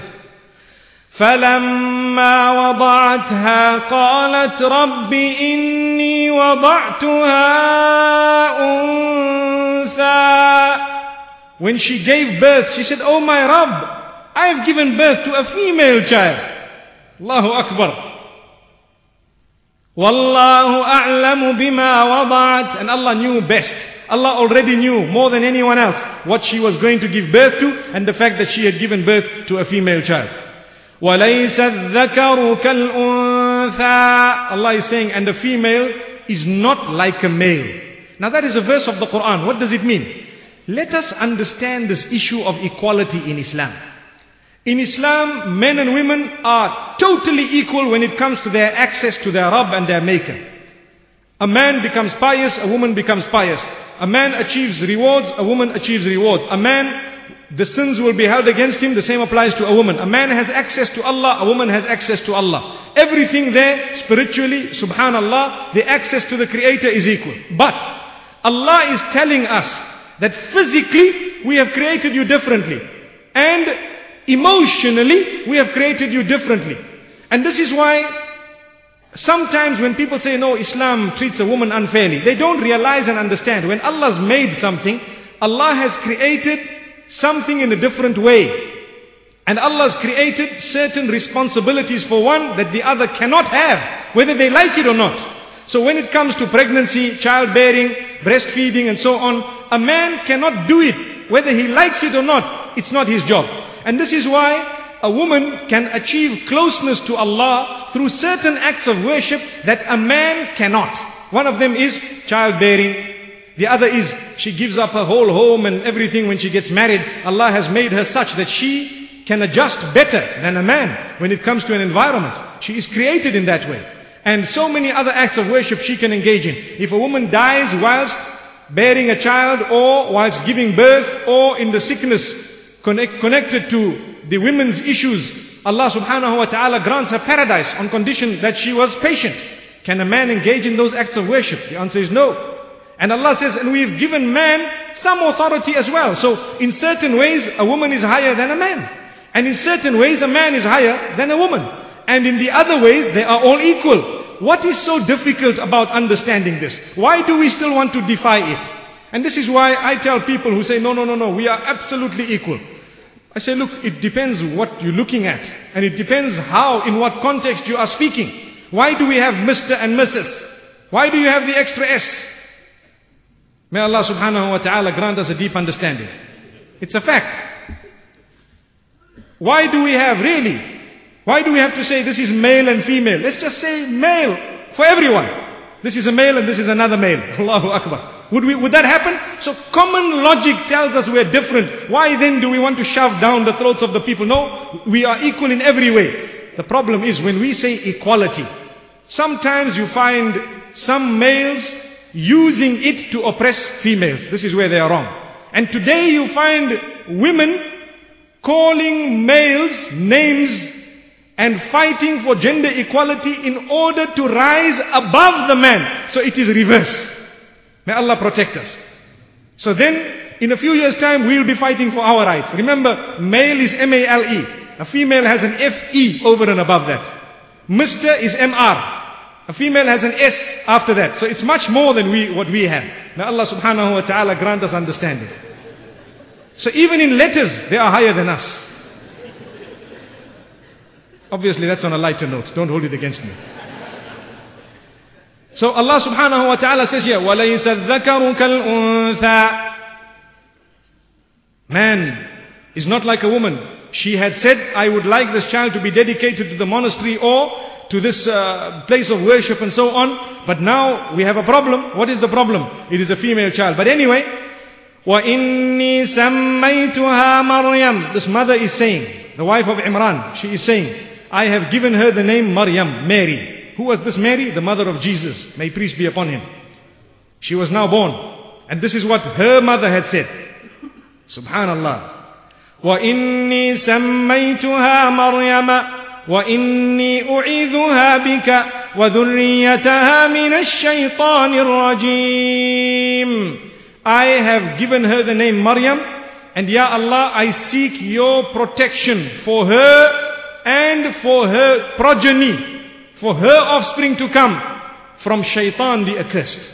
S3: فَلَمَّا وَضَعَتْهَا قَالَتْ رَبِّ إِنِّي وَضَعْتُهَا أُنْثَى. When she gave birth, she said, Oh my Rabb, I have given birth to a female child. Allahu Akbar. وَاللَّهُ أَعْلَمُ بِمَا وَضَعَتْ. And Allah knew best. Allah already knew more than anyone else what she was going to give birth to, and the fact that she had given birth to a female child. وَلَيْسَ الذَّكَرُ كَالْأُنْثَى. Allah is saying, and the female is not like a male. Now that is a verse of the Quran. What does it mean? Let us understand this issue of equality in Islam. In Islam, men and women are totally equal when it comes to their access to their Rabb and their Maker. A man becomes pious, a woman becomes pious. A man achieves rewards, a woman achieves rewards. A man, the sins will be held against him, the same applies to a woman. A man has access to Allah, a woman has access to Allah. Everything there, spiritually, subhanallah, the access to the Creator is equal. But Allah is telling us that physically, we have created you differently. And emotionally, we have created you differently. And this is why sometimes when people say, no, Islam treats a woman unfairly, they don't realize and understand. When Allah's made something, Allah has created something in a different way. And Allah's created certain responsibilities for one that the other cannot have, whether they like it or not. So when it comes to pregnancy, childbearing, breastfeeding and so on, a man cannot do it, whether he likes it or not. It's not his job. And this is why a woman can achieve closeness to Allah through certain acts of worship that a man cannot. One of them is childbearing. The other is she gives up her whole home and everything when she gets married. Allah has made her such that she can adjust better than a man when it comes to an environment. She is created in that way. And so many other acts of worship she can engage in. If a woman dies whilst bearing a child, or whilst giving birth, or in the sickness connected to the women's issues, Allah subhanahu wa ta'ala grants her paradise on condition that she was patient. Can a man engage in those acts of worship? The answer is no. And Allah says, and we've given man some authority as well. So in certain ways, a woman is higher than a man. And in certain ways, a man is higher than a woman. And in the other ways, they are all equal. what is so difficult about understanding this? Why do we still want to defy it? And this is why I tell people who say, no, we are absolutely equal. I say, look, it depends what you're looking at. And it depends how, in what context you are speaking. Why do we have Mr. and Mrs.? Why do you have the extra S? May Allah subhanahu wa ta'ala grant us a deep understanding. It's a fact. Why do we have to say this is male and female? Let's just say male for everyone. This is a male and this is another male. Allahu Akbar. Would that happen? So common logic tells us we're different. Why then do we want to shove down the throats of the people? No, we are equal in every way. The problem is when we say equality, sometimes you find some males using it to oppress females. This is where they are wrong. And today you find women calling males names and fighting for gender equality in order to rise above the man. So it is reverse. May Allah protect us. So then, in a few years' time, we'll be fighting for our rights. Remember, male is M-A-L-E. A female has an F-E over and above that. Mr. is M-R. A female has an S after that. So it's much more than what we have. May Allah subhanahu wa ta'ala grant us understanding. So even in letters, they are higher than us. Obviously, that's on a lighter note. Don't hold it against me. So Allah subhanahu wa ta'ala says here, وَلَيْسَ الذَّكَرُ كَالْأُنثَى. Man is not like a woman. She had said, I would like this child to be dedicated to the monastery or to this place of worship and so on. But now we have a problem. What is the problem? It is a female child. But anyway, وَإِنِّي سَمَّيْتُهَا مَرْيَمْ. This mother is saying, the wife of Imran, she is saying, I have given her the name Maryam, Mary. Who was this Mary? The mother of Jesus. May peace be upon him. She was now born. And this is what her mother had said. Subhanallah. وَإِنِّي سَمَّيْتُهَا مَرْيَمَ وَإِنِّي أُعِيذُهَا بِكَ وَذُرِّيَّتَهَا مِنَ الشَّيْطَانِ الرَّجِيمِ. I have given her the name Maryam. And Ya Allah, I seek your protection for her and for her progeny, for her offspring to come from Shaitan the accursed.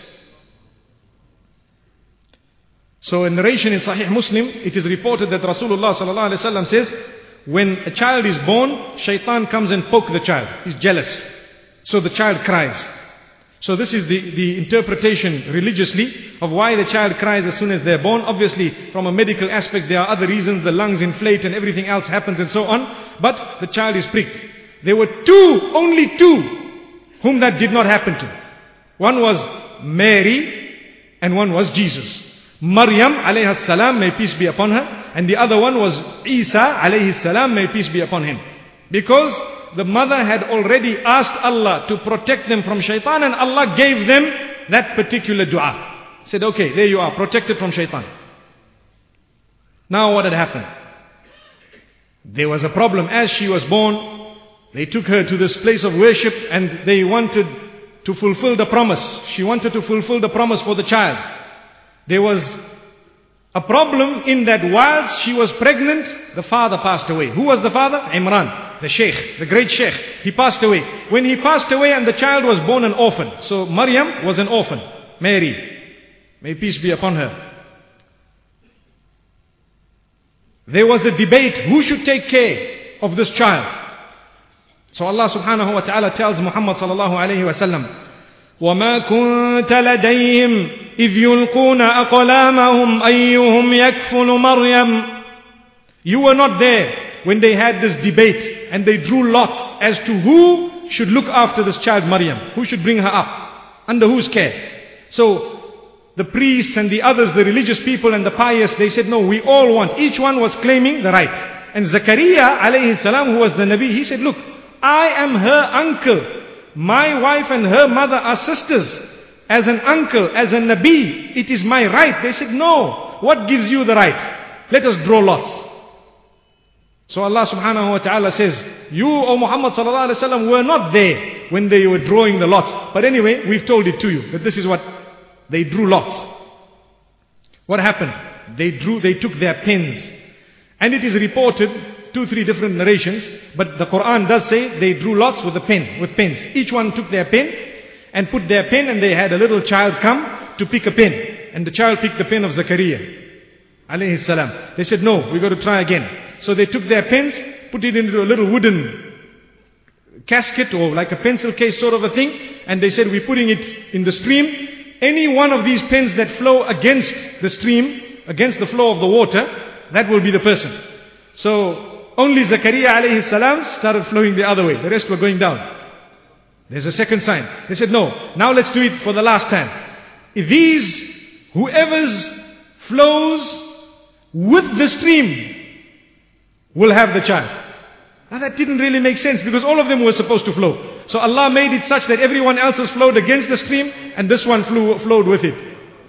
S3: So a narration in Sahih Muslim, it is reported that Rasulullah sallallahu alaihi wasallam says, when a child is born, Shaitan comes and poke the child. He's jealous. So the child cries. So this is the interpretation religiously of why the child cries as soon as they're born. Obviously, from a medical aspect, there are other reasons. The lungs inflate and everything else happens and so on. But the child is pricked. There were only two, whom that did not happen to. One was Mary and one was Jesus. Maryam alayhi salam, may peace be upon her. And the other one was Isa alayhi salam, may peace be upon him. Because the mother had already asked Allah to protect them from Shaitan, and Allah gave them that particular dua. Said, okay, there you are, protected from Shaitan. Now what had happened? There was a problem. As she was born, they took her to this place of worship and they wanted to fulfill the promise. She wanted to fulfill the promise for the child. There was a problem in that whilst she was pregnant, the father passed away. Who was the father? Imran, the sheikh, the great sheikh. He passed away. When he passed away and the child was born an orphan. So Maryam was an orphan. Mary, may peace be upon her. There was a debate, who should take care of this child? So Allah subhanahu wa ta'ala tells Muhammad sallallahu alayhi wa sallam, وَمَا كُنْتَ لَدَيْهِمْ إِذْ يُلْقُونَ أَقْلَامَهُمْ أَيُّهُمْ يَكْفُلُ مَرْيَمْ. You were not there when they had this debate and they drew lots as to who should look after this child Maryam, who should bring her up, under whose care. So the priests and the others, the religious people and the pious, they said, no, we all want. Each one was claiming the right. And Zakaria alayhi salam, who was the Nabi, he said, look, I am her uncle. My wife and her mother are sisters. As an uncle, as a Nabi, it is my right. They said, no, what gives you the right? Let us draw lots. So Allah subhanahu wa ta'ala says, you, O Muhammad sallallahu alayhi wa sallam, were not there when they were drawing the lots. But anyway, we've told it to you, that this is what they drew lots. What happened? They took their pens. And it is reported 2-3 different narrations, but the Quran does say they drew lots with pens. Each one took their pen and put their pen, and they had a little child come to pick a pen. And the child picked the pen of Zakaria alayhi salam. They said, no, we got to try again. So they took their pens, put it into a little wooden casket or like a pencil case sort of a thing, and they said, we're putting it in the stream. Any one of these pens that flow against the stream, against the flow of the water, that will be the person. So only Zakaria alayhi salam started flowing the other way. The rest were going down. There's a second sign. They said, no, now let's do it for the last time. If whoever's flows with the stream will have the child. Now that didn't really make sense because all of them were supposed to flow. So Allah made it such that everyone else has flowed against the stream and this one flowed with it.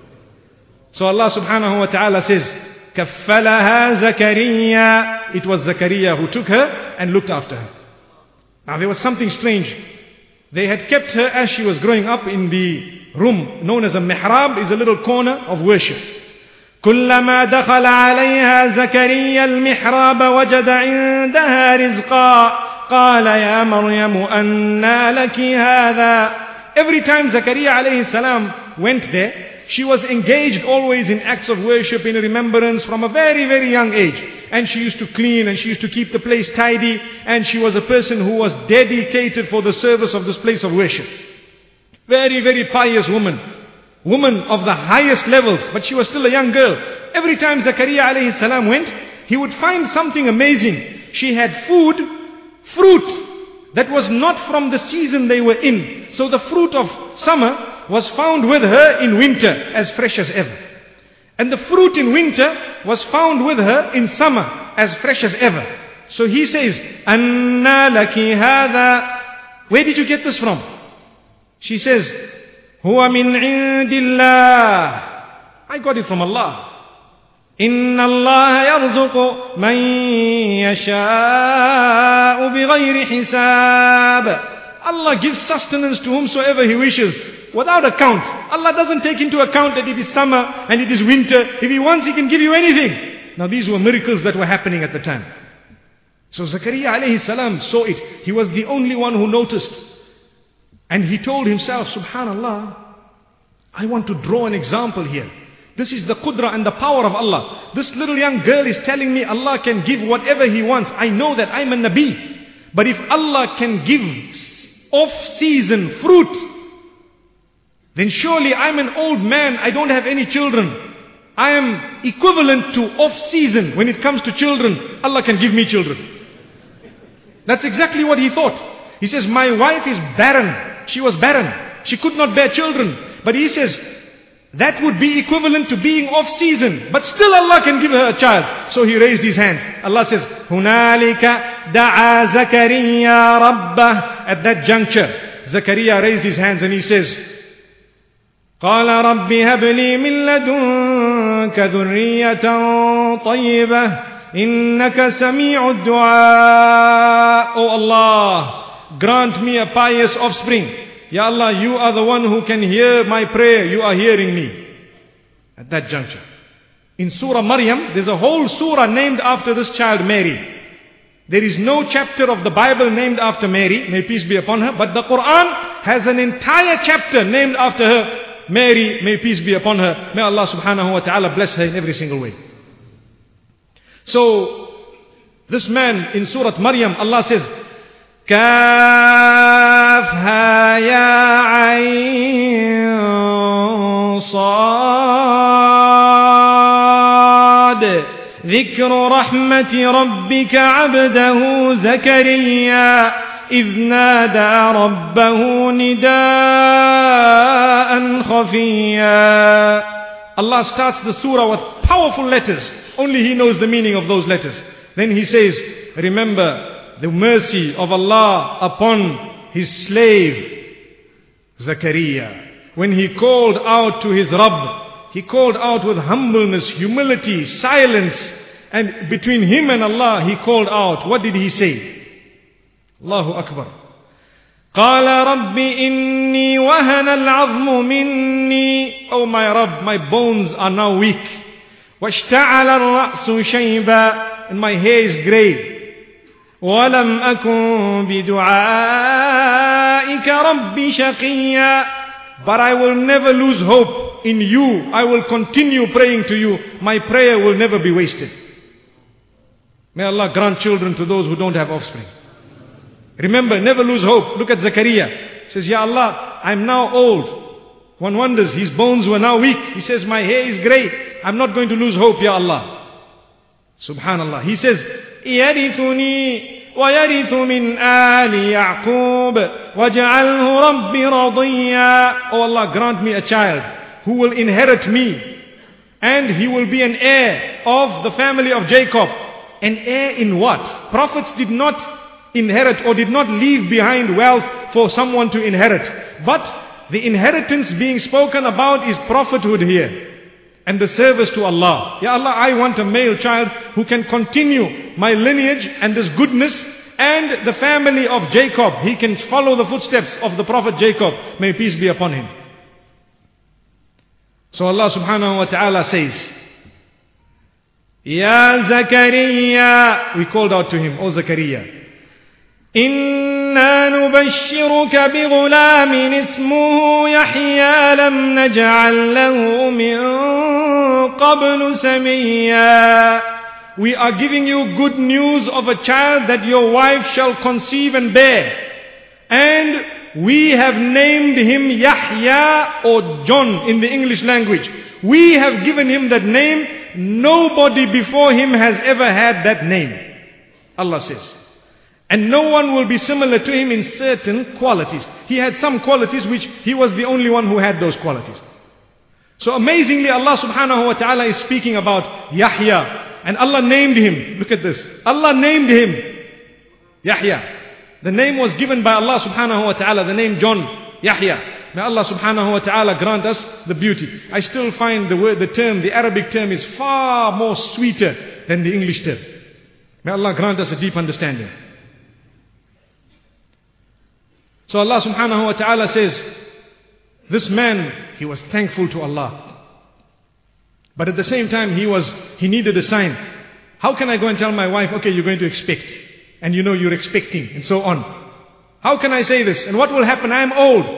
S3: So Allah subhanahu wa ta'ala says, كَفَّلَهَا زَكَرِيَّا. It was Zakaria who took her and looked after her. Now there was something strange. They had kept her as she was growing up in the room known as a mihrab, is a little corner of worship. كلما دخل عليها زكريا المحراب وجد عندها رزقا قال يا مريم أنى لك هذا. Every time Zakaria alayhi salam went there, she was engaged always in acts of worship, in remembrance from a very, very young age. And she used to clean and she used to keep the place tidy. And she was a person who was dedicated for the service of this place of worship. Very, very pious woman. Woman of the highest levels, but she was still a young girl. Every time Zakaria alayhi salam went, he would find something amazing. She had fruit that was not from the season they were in. So the fruit of summer was found with her in winter as fresh as ever. And the fruit in winter was found with her in summer as fresh as ever. So he says, Anna laki hadha. Where did you get this from? She says, Huwa min indillah. I got it from Allah. Inna Allah yarzuqu man yasha'u bighayri hisab. Allah gives sustenance to whomsoever He wishes without account. Allah doesn't take into account that it is summer and it is winter. If He wants, He can give you anything. Now these were miracles that were happening at the time. So Zakaria alayhi salam saw it. He was the only one who noticed. And he told himself, subhanallah, I want to draw an example here. This is the qudra and the power of Allah. This little young girl is telling me Allah can give whatever He wants. I know that I'm a Nabi. But if Allah can give off-season fruit, then surely I'm an old man. I don't have any children. I am equivalent to off-season when it comes to children. Allah can give me children. That's exactly what he thought. He says, my wife is barren. She was barren. She could not bear children. But he says, that would be equivalent to being off-season. But still Allah can give her a child. So he raised his hands. Allah says, هُنَالِكَ دَعَى زَكَرِيَّا رَبَّهُ. At that juncture, Zakaria raised his hands and he says, قَالَ رَبِّ هَبْ لِي مِن لَّدُنكَ ذُرِّيَّةً طَيِّبَةً إِنَّكَ سَمِيعُ الدُّعَاءِ. Oh Allah, grant me a pious offspring. Ya Allah, you are the one who can hear my prayer. You are hearing me. At that juncture. In Surah Maryam, there's a whole surah named after this child Mary. There is no chapter of the Bible named after Mary, may peace be upon her, but the Quran has an entire chapter named after her, Mary, may peace be upon her. May Allah subhanahu wa ta'ala bless her in every single way. So, this man in Surah Maryam, Allah says, كافها يا عين صاد ذكر رحمة ربك عبده زكريا إذ نادى ربه نداء خفيا. Allah starts the surah with powerful letters. Only He knows the meaning of those letters. Then He says, remember the mercy of Allah upon His slave Zakaria. When he called out to his Rabb, he called out with humbleness, humility, silence, and between him and Allah he called out. What did he say? Allahu Akbar. قال رب إني وهن العظم مني. Oh my Rabb, my bones are now weak. واشتعل الرأس شيبا. And my hair is grey.
S2: وَلَمْ أَكُنْ بِدُعَائِكَ رَبِّ شَقِيًّا. But I will never lose hope in you. I will continue praying to you. My prayer will never be wasted. May Allah grant children to those who don't have offspring. Remember, never lose hope. Look at Zakaria. He says, Ya Allah, I'm now old. One wonders, his bones were now weak. He says, my hair is grey. I'm not going to lose hope, Ya Allah. Subhanallah. He says, يَرِثُنِي وَيَرِثُ مِنْ آلِ يَعْقُوبَ وَجَعَلْهُ رَبِّ رَضِيًّا. Oh Allah, grant me a child who will inherit me, and he will be an heir of the family of Jacob. An heir in what? Prophets did not inherit or did not leave behind wealth for someone to inherit. But the inheritance being spoken about is prophethood here, and the service to Allah. Ya Allah, I want a male child who can continue my lineage and this goodness and the family of Jacob. He can follow the footsteps of the Prophet Jacob. May peace be upon him. So Allah subhanahu wa ta'ala says, Ya Zakaria. We called out to him, O Zakaria, إِنَّا نُبَشِّرُكَ بِغُلَامٍ اسْمُهُ يَحْيَى لَمْ نَجْعَلْ لَهُ مِنْ قَبْلُ سَمِيًّا. We are giving you good news of a child that your wife shall conceive and bear. And we have named him Yahya, or John in the English language. We have given him that name. Nobody before him has ever had that name. Allah says. And no one will be similar to him in certain qualities. He had some qualities which he was the only one who had those qualities. So amazingly, Allah subhanahu wa ta'ala is speaking about Yahya. And Allah named him. Look at this. Allah named him Yahya. The name was given by Allah subhanahu wa ta'ala. The name John, Yahya. May Allah subhanahu wa ta'ala grant us the beauty. I still find the Arabic term is far more sweeter than the English term. May Allah grant us a deep understanding. So Allah subhanahu wa ta'ala says, this man, he was thankful to Allah. But at the same time, he needed a sign. How can I go and tell my wife, okay, you're going to expect, and you know you're expecting, and so on. How can I say this? And what will happen? I am old.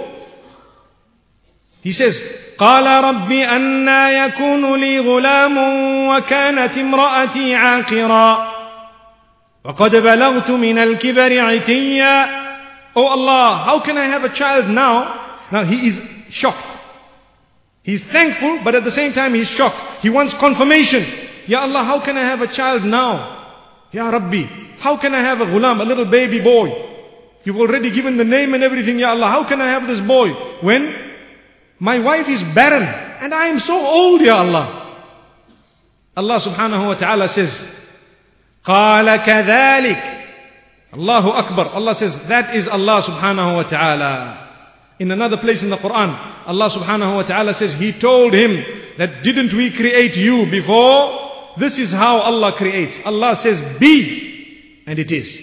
S2: He says, قَالَ رَبِّ أَنَّا يَكُونُ لِي غُلَامٌ وَكَانَتْ إِمْرَأَتِي عَاقِرًا وَقَدْ بَلَغْتُ مِنَ الْكِبَرِ عِتِيًّا. Oh Allah, how can I have a child now? Now he is shocked. He's thankful, but at the same time he's shocked. He wants confirmation. Ya Allah, how can I have a child now? Ya Rabbi, how can I have a ghulam, a little baby boy? You've already given the name and everything, Ya Allah. How can I have this boy when my wife is barren and I am so old, Ya Allah? Allah subhanahu wa ta'ala says, قَالَ كَذَلِكَ. Allahu Akbar. Allah says, that is Allah subhanahu wa ta'ala. In another place in the Quran, Allah subhanahu wa ta'ala says, He told him that didn't we create you before? This is how Allah creates. Allah says, be, and it is.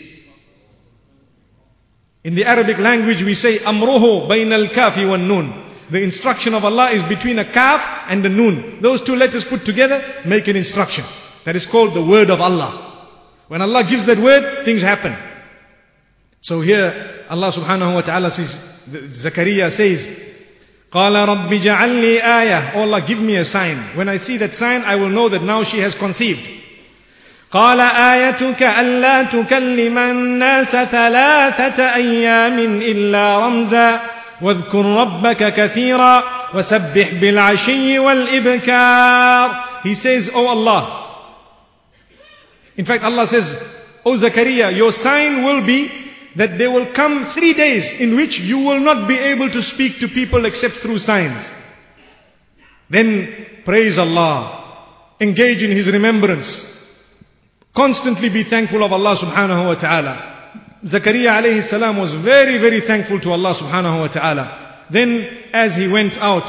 S2: In the Arabic language we say, Amruhu bayna al-kafi wa nun. The instruction of Allah is between a kaf and a nun. Those two letters put together make an instruction. That is called the word of Allah. When Allah gives that word, things happen. So here, Allah subhanahu wa ta'ala says, Zakaria says, قَالَ رَبِّ جَعَلْ لِي آيَةً. Oh Allah, give me a sign. When I see that sign, I will know that now she has conceived. قَالَ آيَتُكَ أَلَّا تُكَلِّمَ النَّاسَ ثَلَاثَةَ أَيَّامٍ إِلَّا رَمْزًا وَاذْكُرْ رَبَّكَ كَثِيرًا وَسَبِّحْ بِالْعَشِيِّ وَالْإِبْكَارِ. He says, Oh Allah. In fact, Allah says, O Zakaria, your sign will be that there will come 3 days in which you will not be able to speak to people except through signs. Then praise Allah. Engage in His remembrance. Constantly be thankful of Allah subhanahu wa ta'ala. Zakaria alayhi salam was very, very thankful to Allah subhanahu wa ta'ala. Then as he went out,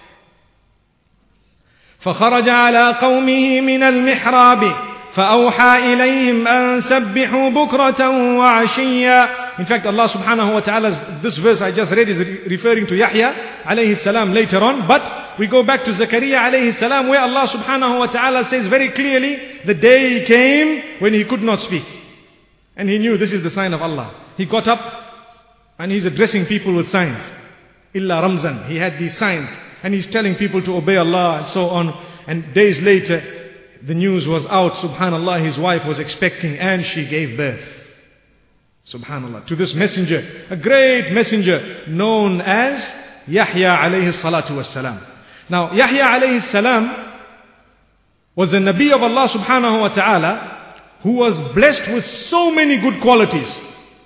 S2: فَخَرَجَ عَلَىٰ قَوْمِهِ مِنَ الْمِحْرَابِ فَأَوْحَى إِلَيْهِمْ أَن سَبِّحُوا بُكْرَةً وَعَشِيًّا. In fact, Allah subhanahu wa ta'ala, this verse I just read is referring to Yahya alayhi salam later on. But we go back to Zakaria alayhi salam, where Allah subhanahu wa ta'ala says very clearly, the day came when he could not speak.
S3: And he knew this is the sign of Allah. He got up and he's addressing people with signs. Illa Ramzan. He had these signs and he's telling people to obey Allah and so on. And days later, the news was out. Subhanallah, his wife was expecting and she gave birth. Subhanallah. To this messenger, a great messenger known as Yahya alayhi salatu wassalam. Now, Yahya alayhi salam was a Nabi of Allah subhanahu wa ta'ala who was blessed with so many good qualities.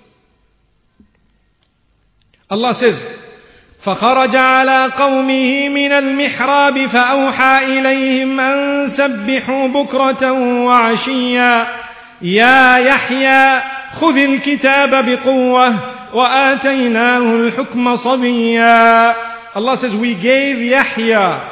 S3: Allah says, فخرج على قومه من المحراب فأوحى إليهم أن سبحوا بكرة وعشيا يا يحيى خذ الكتاب بقوة وآتيناه الحكم صبيا. Allah says, we gave Yahya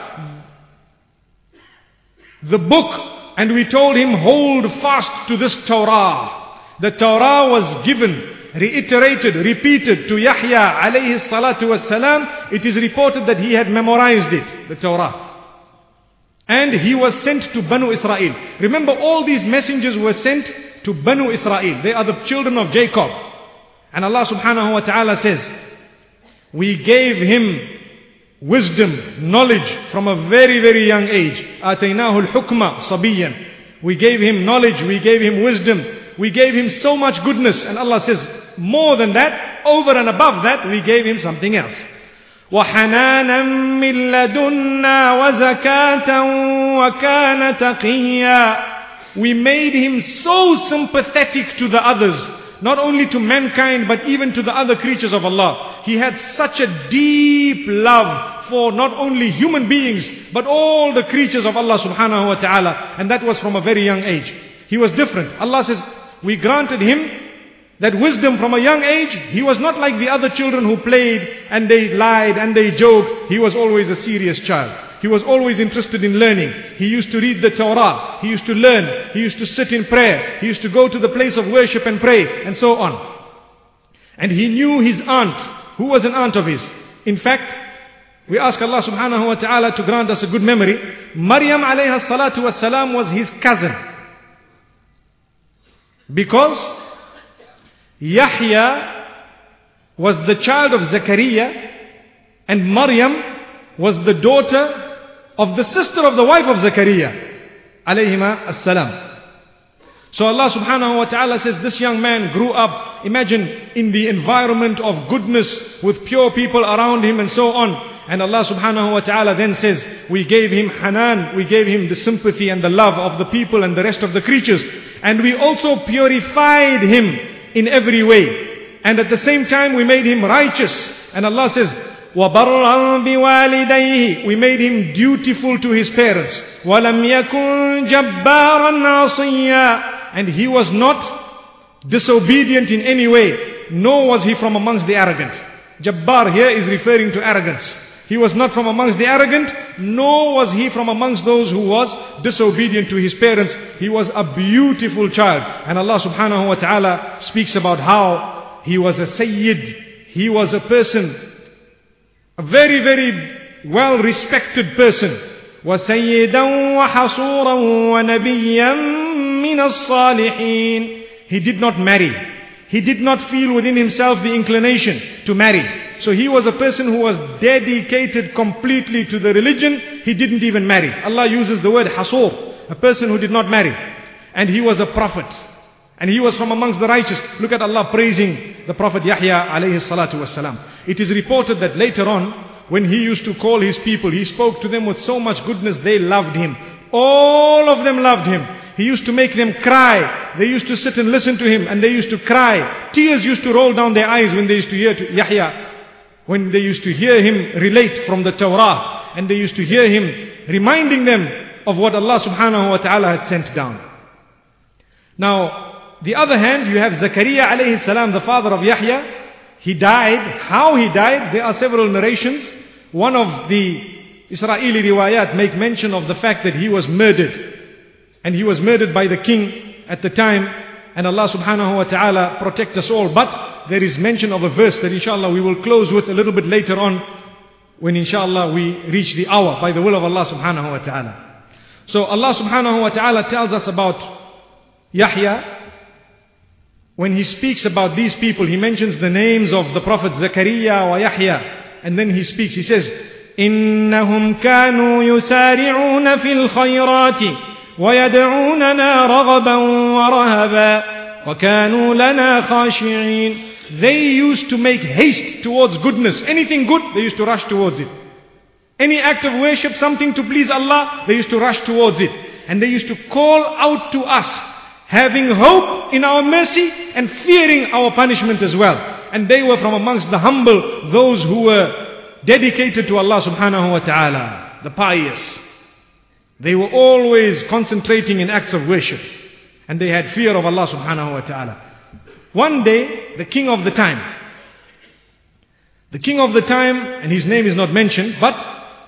S3: the book and we told him, hold fast to this Torah. The Torah was given, reiterated, repeated to Yahya alayhi salatu wassalam. It is reported that he had memorized it, the Torah. And he was sent to Banu Israel. Remember, all these messengers were sent to Banu Israel. They are the children of Jacob. And Allah subhanahu wa ta'ala says, we gave him wisdom, knowledge from a very, very young age. آتَيْنَاهُ الْحُكْمَ صَبِيًّا. We gave him knowledge, we gave him wisdom, we gave him so much goodness. And Allah says, more than that, over and above that, we gave him something else. وَحَنَانًا مِّن لَّدُنَّا وَزَكَاةً وَكَانَ تَقِيًّا. We made him so sympathetic to the others, not only to mankind but even to the other creatures of Allah. He had such a deep love for not only human beings but all the creatures of Allah subhanahu wa ta'ala, and that was from a very young age. He was different. Allah says, we granted him that wisdom from a young age. He was not like the other children who played and they lied and they joked. He was always a serious child. He was always interested in learning. He used to read the Torah. He used to learn. He used to sit in prayer. He used to go to the place of worship and pray and so on. And he knew his aunt, who was an aunt of his. In fact, we ask Allah subhanahu wa ta'ala to grant us a good memory. Maryam alayha salatu wassalam was his cousin. Because Yahya was the child of Zakaria and Maryam was the daughter of the sister of the wife of Zakaria alayhima as-salam. So Allah subhanahu wa ta'ala says this young man grew up, imagine, in the environment of goodness with pure people around him and so on. And Allah subhanahu wa ta'ala then says, we gave him hanan, we gave him the sympathy and the love of the people and the rest of the creatures. And we also purified him in every way. And at the same time we made him righteous. And Allah says, وَبَرًّا بِوَالِدَيْهِ. We made him dutiful to his parents. وَلَمْ يَكُنْ جَبَّارًا عَصِيًّا. And he was not disobedient in any way, nor was he from amongst the arrogant. Jabbar here is referring to arrogance. He was not from amongst the arrogant, nor was he from amongst those who was disobedient to his parents. He was a beautiful child. And Allah subhanahu wa ta'ala speaks about how he was a sayyid. He was a person, a very, very well-respected person. وَسَيِّدًا وَحَصُورًا وَنَبِيًّا مِّنَ الصَّالِحِينَ. He did not marry. He did not feel within himself the inclination to marry. So he was a person who was dedicated completely to the religion. He didn't even marry. Allah uses the word hasur, a person who did not marry. And he was a prophet. And he was from amongst the righteous. Look at Allah praising the Prophet Yahya alayhi salatu wassalam. It is reported that later on, when he used to call his people, he spoke to them with so much goodness, they loved him. All of them loved him. He used to make them cry. They used to sit and listen to him and they used to cry. Tears used to roll down their eyes when they used to hear Yahya, when they used to hear him relate from the Torah, and they used to hear him reminding them of what Allah subhanahu wa ta'ala had sent down. Now, the other hand, you have Zakaria alayhi salam, the father of Yahya. He died. How he died? There are several narrations. One of the Israeli riwayat make mention of the fact that he was murdered. And he was murdered by the king at the time. And Allah subhanahu wa ta'ala protect us all. But there is mention of a verse that inshallah we will close with a little bit later on, when inshallah we reach the hour by the will of Allah subhanahu wa ta'ala. So Allah subhanahu wa ta'ala tells us about Yahya. when he speaks about these people, he mentions the names of the Prophets Zakaria wa Yahya. And then he speaks, he says, إِنَّهُمْ كَانُوا يُسَارِعُونَ فِي الْخَيْرَاتِ وَيَدْعُونَنَا رَغَبًا وَرَهَبًا وَكَانُوا لَنَا خَاشِعِينَ. They used to make haste towards goodness. Anything good, they used to rush towards it. Any act of worship, something to please Allah, they used to rush towards it. And they used to call out to us, having hope in our mercy and fearing our punishment as well. And they were from amongst the humble, those who were dedicated to Allah subhanahu wa ta'ala, the pious. They were always concentrating in acts of worship. And they had fear of Allah subhanahu wa ta'ala. One day, the king of the time, and his name is not mentioned, but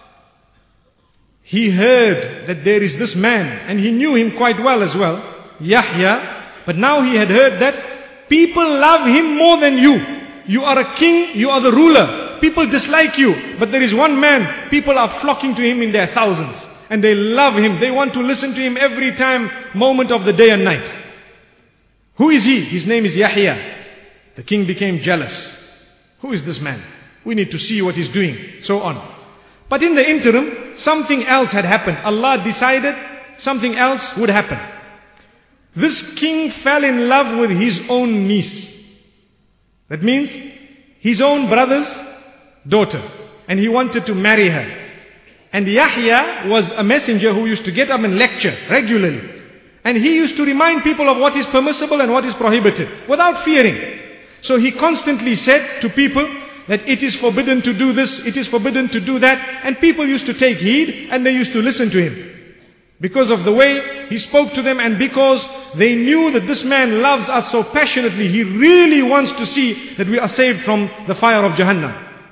S3: he heard that there is this man, and he knew him quite well as well, Yahya, but now he had heard that people love him more than you. You are a king, you are the ruler. People dislike you, but there is one man, people are flocking to him in their thousands. And they love him, they want to listen to him every time, moment of the day and night. Who is he? His name is Yahya. The king became jealous. Who is this man? We need to see what he's doing. So on. But in the interim, something else had happened. Allah decided something else would happen. This king fell in love with his own niece. That means his own brother's daughter. And he wanted to marry her. And Yahya was a messenger who used to get up and lecture regularly. And he used to remind people of what is permissible and what is prohibited, without fearing. So he constantly said to people that it is forbidden to do this, it is forbidden to do that. And people used to take heed and they used to listen to him. Because of the way he spoke to them, and because they knew that this man loves us so passionately, he really wants to see that we are saved from the fire of Jahannam.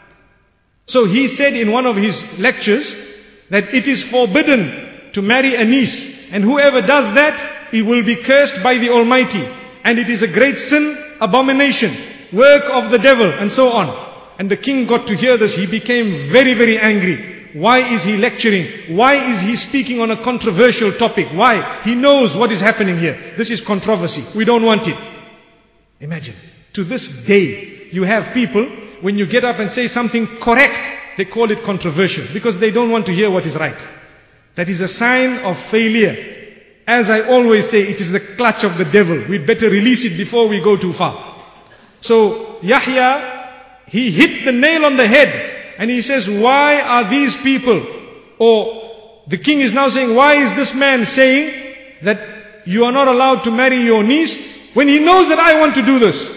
S3: So he said in one of his lectures that it is forbidden to marry a niece. And whoever does that, he will be cursed by the Almighty. And it is a great sin, abomination, work of the devil, and so on. And the king got to hear this. He became very, very angry. Why is he lecturing? Why is he speaking on a controversial topic? Why? He knows what is happening here. This is controversy. We don't want it. Imagine. To this day, you have people, when you get up and say something correct, they call it controversial. Because they don't want to hear what is right. That is a sign of failure. As I always say, it is the clutch of the devil. We'd better release it before we go too far. So Yahya, he hit the nail on the head. And he says, why are these people, or the king is now saying, why is this man saying that you are not allowed to marry your niece, when he knows that I want to do this?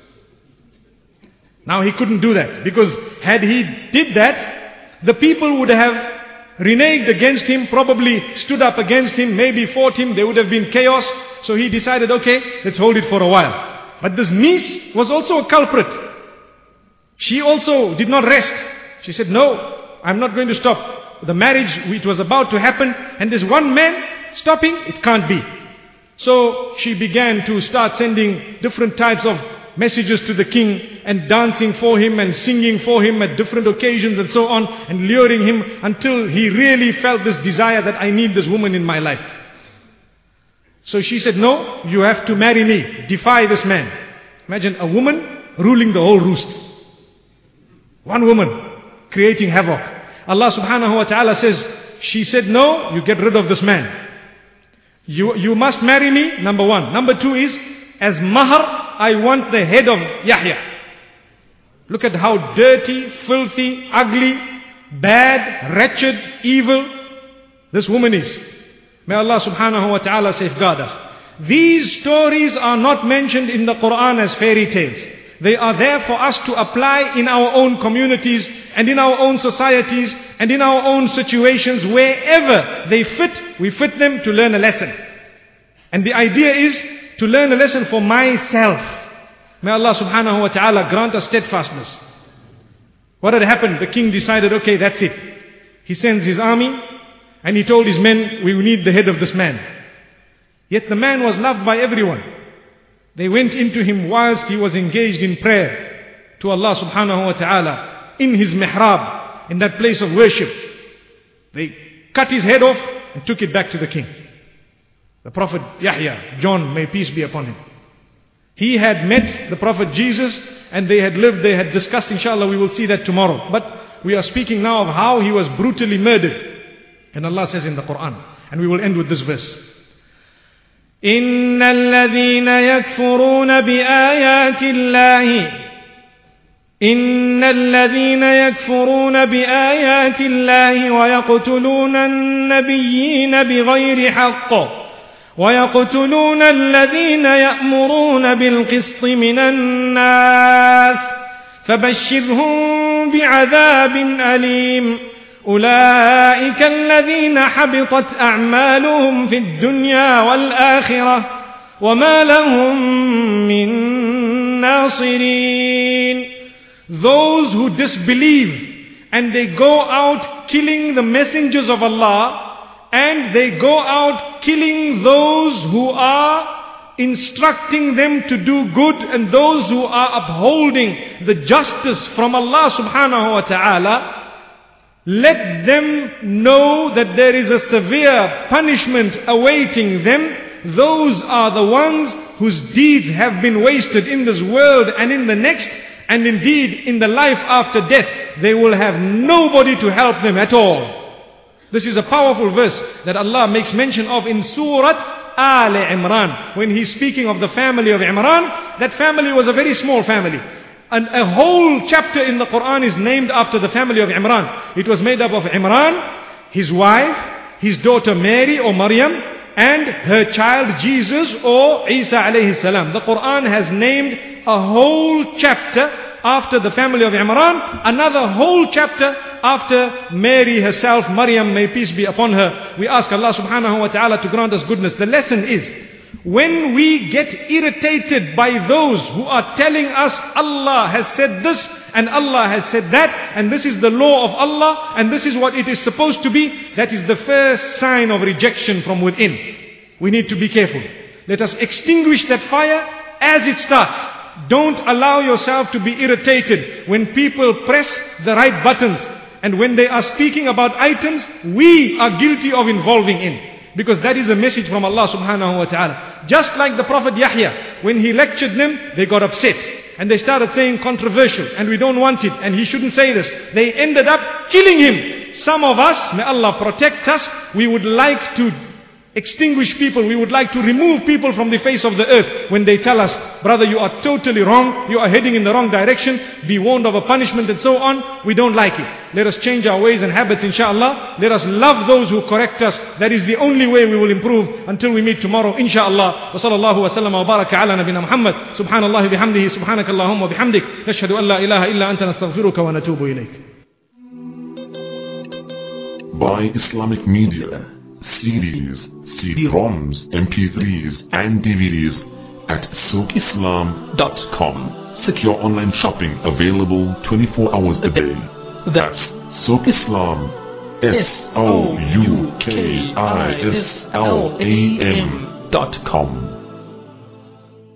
S3: Now he couldn't do that, because had he did that, the people would have reneged against him, probably stood up against him, maybe fought him, there would have been chaos. So he decided, okay, let's hold it for a while. But this niece was also a culprit. She also did not rest. She said, no, I'm not going to stop. The marriage, it was about to happen, and there's one man stopping, it can't be. So she began to start sending different types of messages to the king, and dancing for him and singing for him at different occasions and so on, and luring him until he really felt this desire that I need this woman in my life. So she said, no, you have to marry me. Defy this man. Imagine a woman ruling the whole roost. One woman creating havoc. Allah subhanahu wa ta'ala says, she said, no, you get rid of this man. You must marry me, number one. Number two is, as mahar, I want the head of Yahya. Look at how dirty, filthy, ugly, bad, wretched, evil this woman is. May Allah subhanahu wa ta'ala safeguard us. These stories are not mentioned in the Quran as fairy tales. They are there for us to apply in our own communities and in our own societies and in our own situations. Wherever they fit, we fit them to learn a lesson. And the idea is to learn a lesson for myself. May Allah subhanahu wa ta'ala grant us steadfastness. What had happened? The king decided, okay, that's it. He sends his army and he told his men, we need the head of this man. Yet the man was loved by everyone. They went into him whilst he was engaged in prayer to Allah subhanahu wa ta'ala in his mihrab, in that place of worship. They cut his head off and took it back to the king. The Prophet Yahya, John, may peace be upon him. He had met the Prophet Jesus and they had lived, they had discussed, inshallah we will see that tomorrow. But we are speaking now of how he was brutally murdered. And Allah says in the Quran, and we will end with this verse.
S2: إن الذين يكفرون بآيات الله إن الذين يكفرون بآيات الله ويقتلون النبيين بغير حق ويقتلون الذين يأمرون بالقسط من الناس فبشرهم بعذاب أليم أولئك الذين حبطت أعمالهم في الدنيا والآخرة وما لهم من ناصرين. Those who disbelieve and they go out killing the messengers of Allah and they go out killing those who are instructing them to do good and those who are upholding the justice from Allah subhanahu wa ta'ala, let them know that there is a severe punishment awaiting them. Those are the ones whose deeds have been wasted in this world and in the next, and indeed in the life after death. They will have nobody to help them at all. This is a powerful verse that Allah makes mention of in Surah Al Imran. When He's speaking of the family of Imran, that family was a very small family. And a whole chapter in the Quran is named after the family of Imran. It was made up of Imran, his wife, his daughter Mary or Maryam, and her child Jesus or Isa alayhi salam. The Quran has named a whole chapter after the family of Imran, another whole chapter after Mary herself, Maryam, may peace be upon her. We ask Allah subhanahu wa ta'ala to grant us goodness. The lesson is, when we get irritated by those who are telling us Allah has said this and Allah has said that and this is the law of Allah and this is what it is supposed to be, that is the first sign of rejection from within. We need to be careful. Let us extinguish that fire as it starts. Don't allow yourself to be irritated when people press the right buttons and when they are speaking about items we are guilty of involving in. Because that is a message from Allah subhanahu wa ta'ala. Just like the Prophet Yahya, when he lectured them, they got upset. And they started saying controversial, and we don't want it, and he shouldn't say this. They ended up killing him. Some of us, may Allah protect us, we would like to extinguish people, we would like to remove people from the face of the earth when they tell us, brother, you are totally wrong, you are heading in the wrong direction, be warned of a punishment and so on. We don't like it. Let us change our ways and habits, inshallah. Let us love those who correct us. That is the only way we will improve until we meet tomorrow, inshallah. Wa sallallahu wa sallam wa baraka ala nabina Muhammad. Subhanallah bihamdihi, subhanakallahumma bihamdik. Nashhadu an la ilaha illa anta nastaghfiruka wa natubu ilayk.
S4: Buy Islamic media, CDs, CD-ROMs, MP3s and DVDs at soukislam.com. Secure online shopping available 24 hours a day. That's Soukislam, SOUKISLAM.com.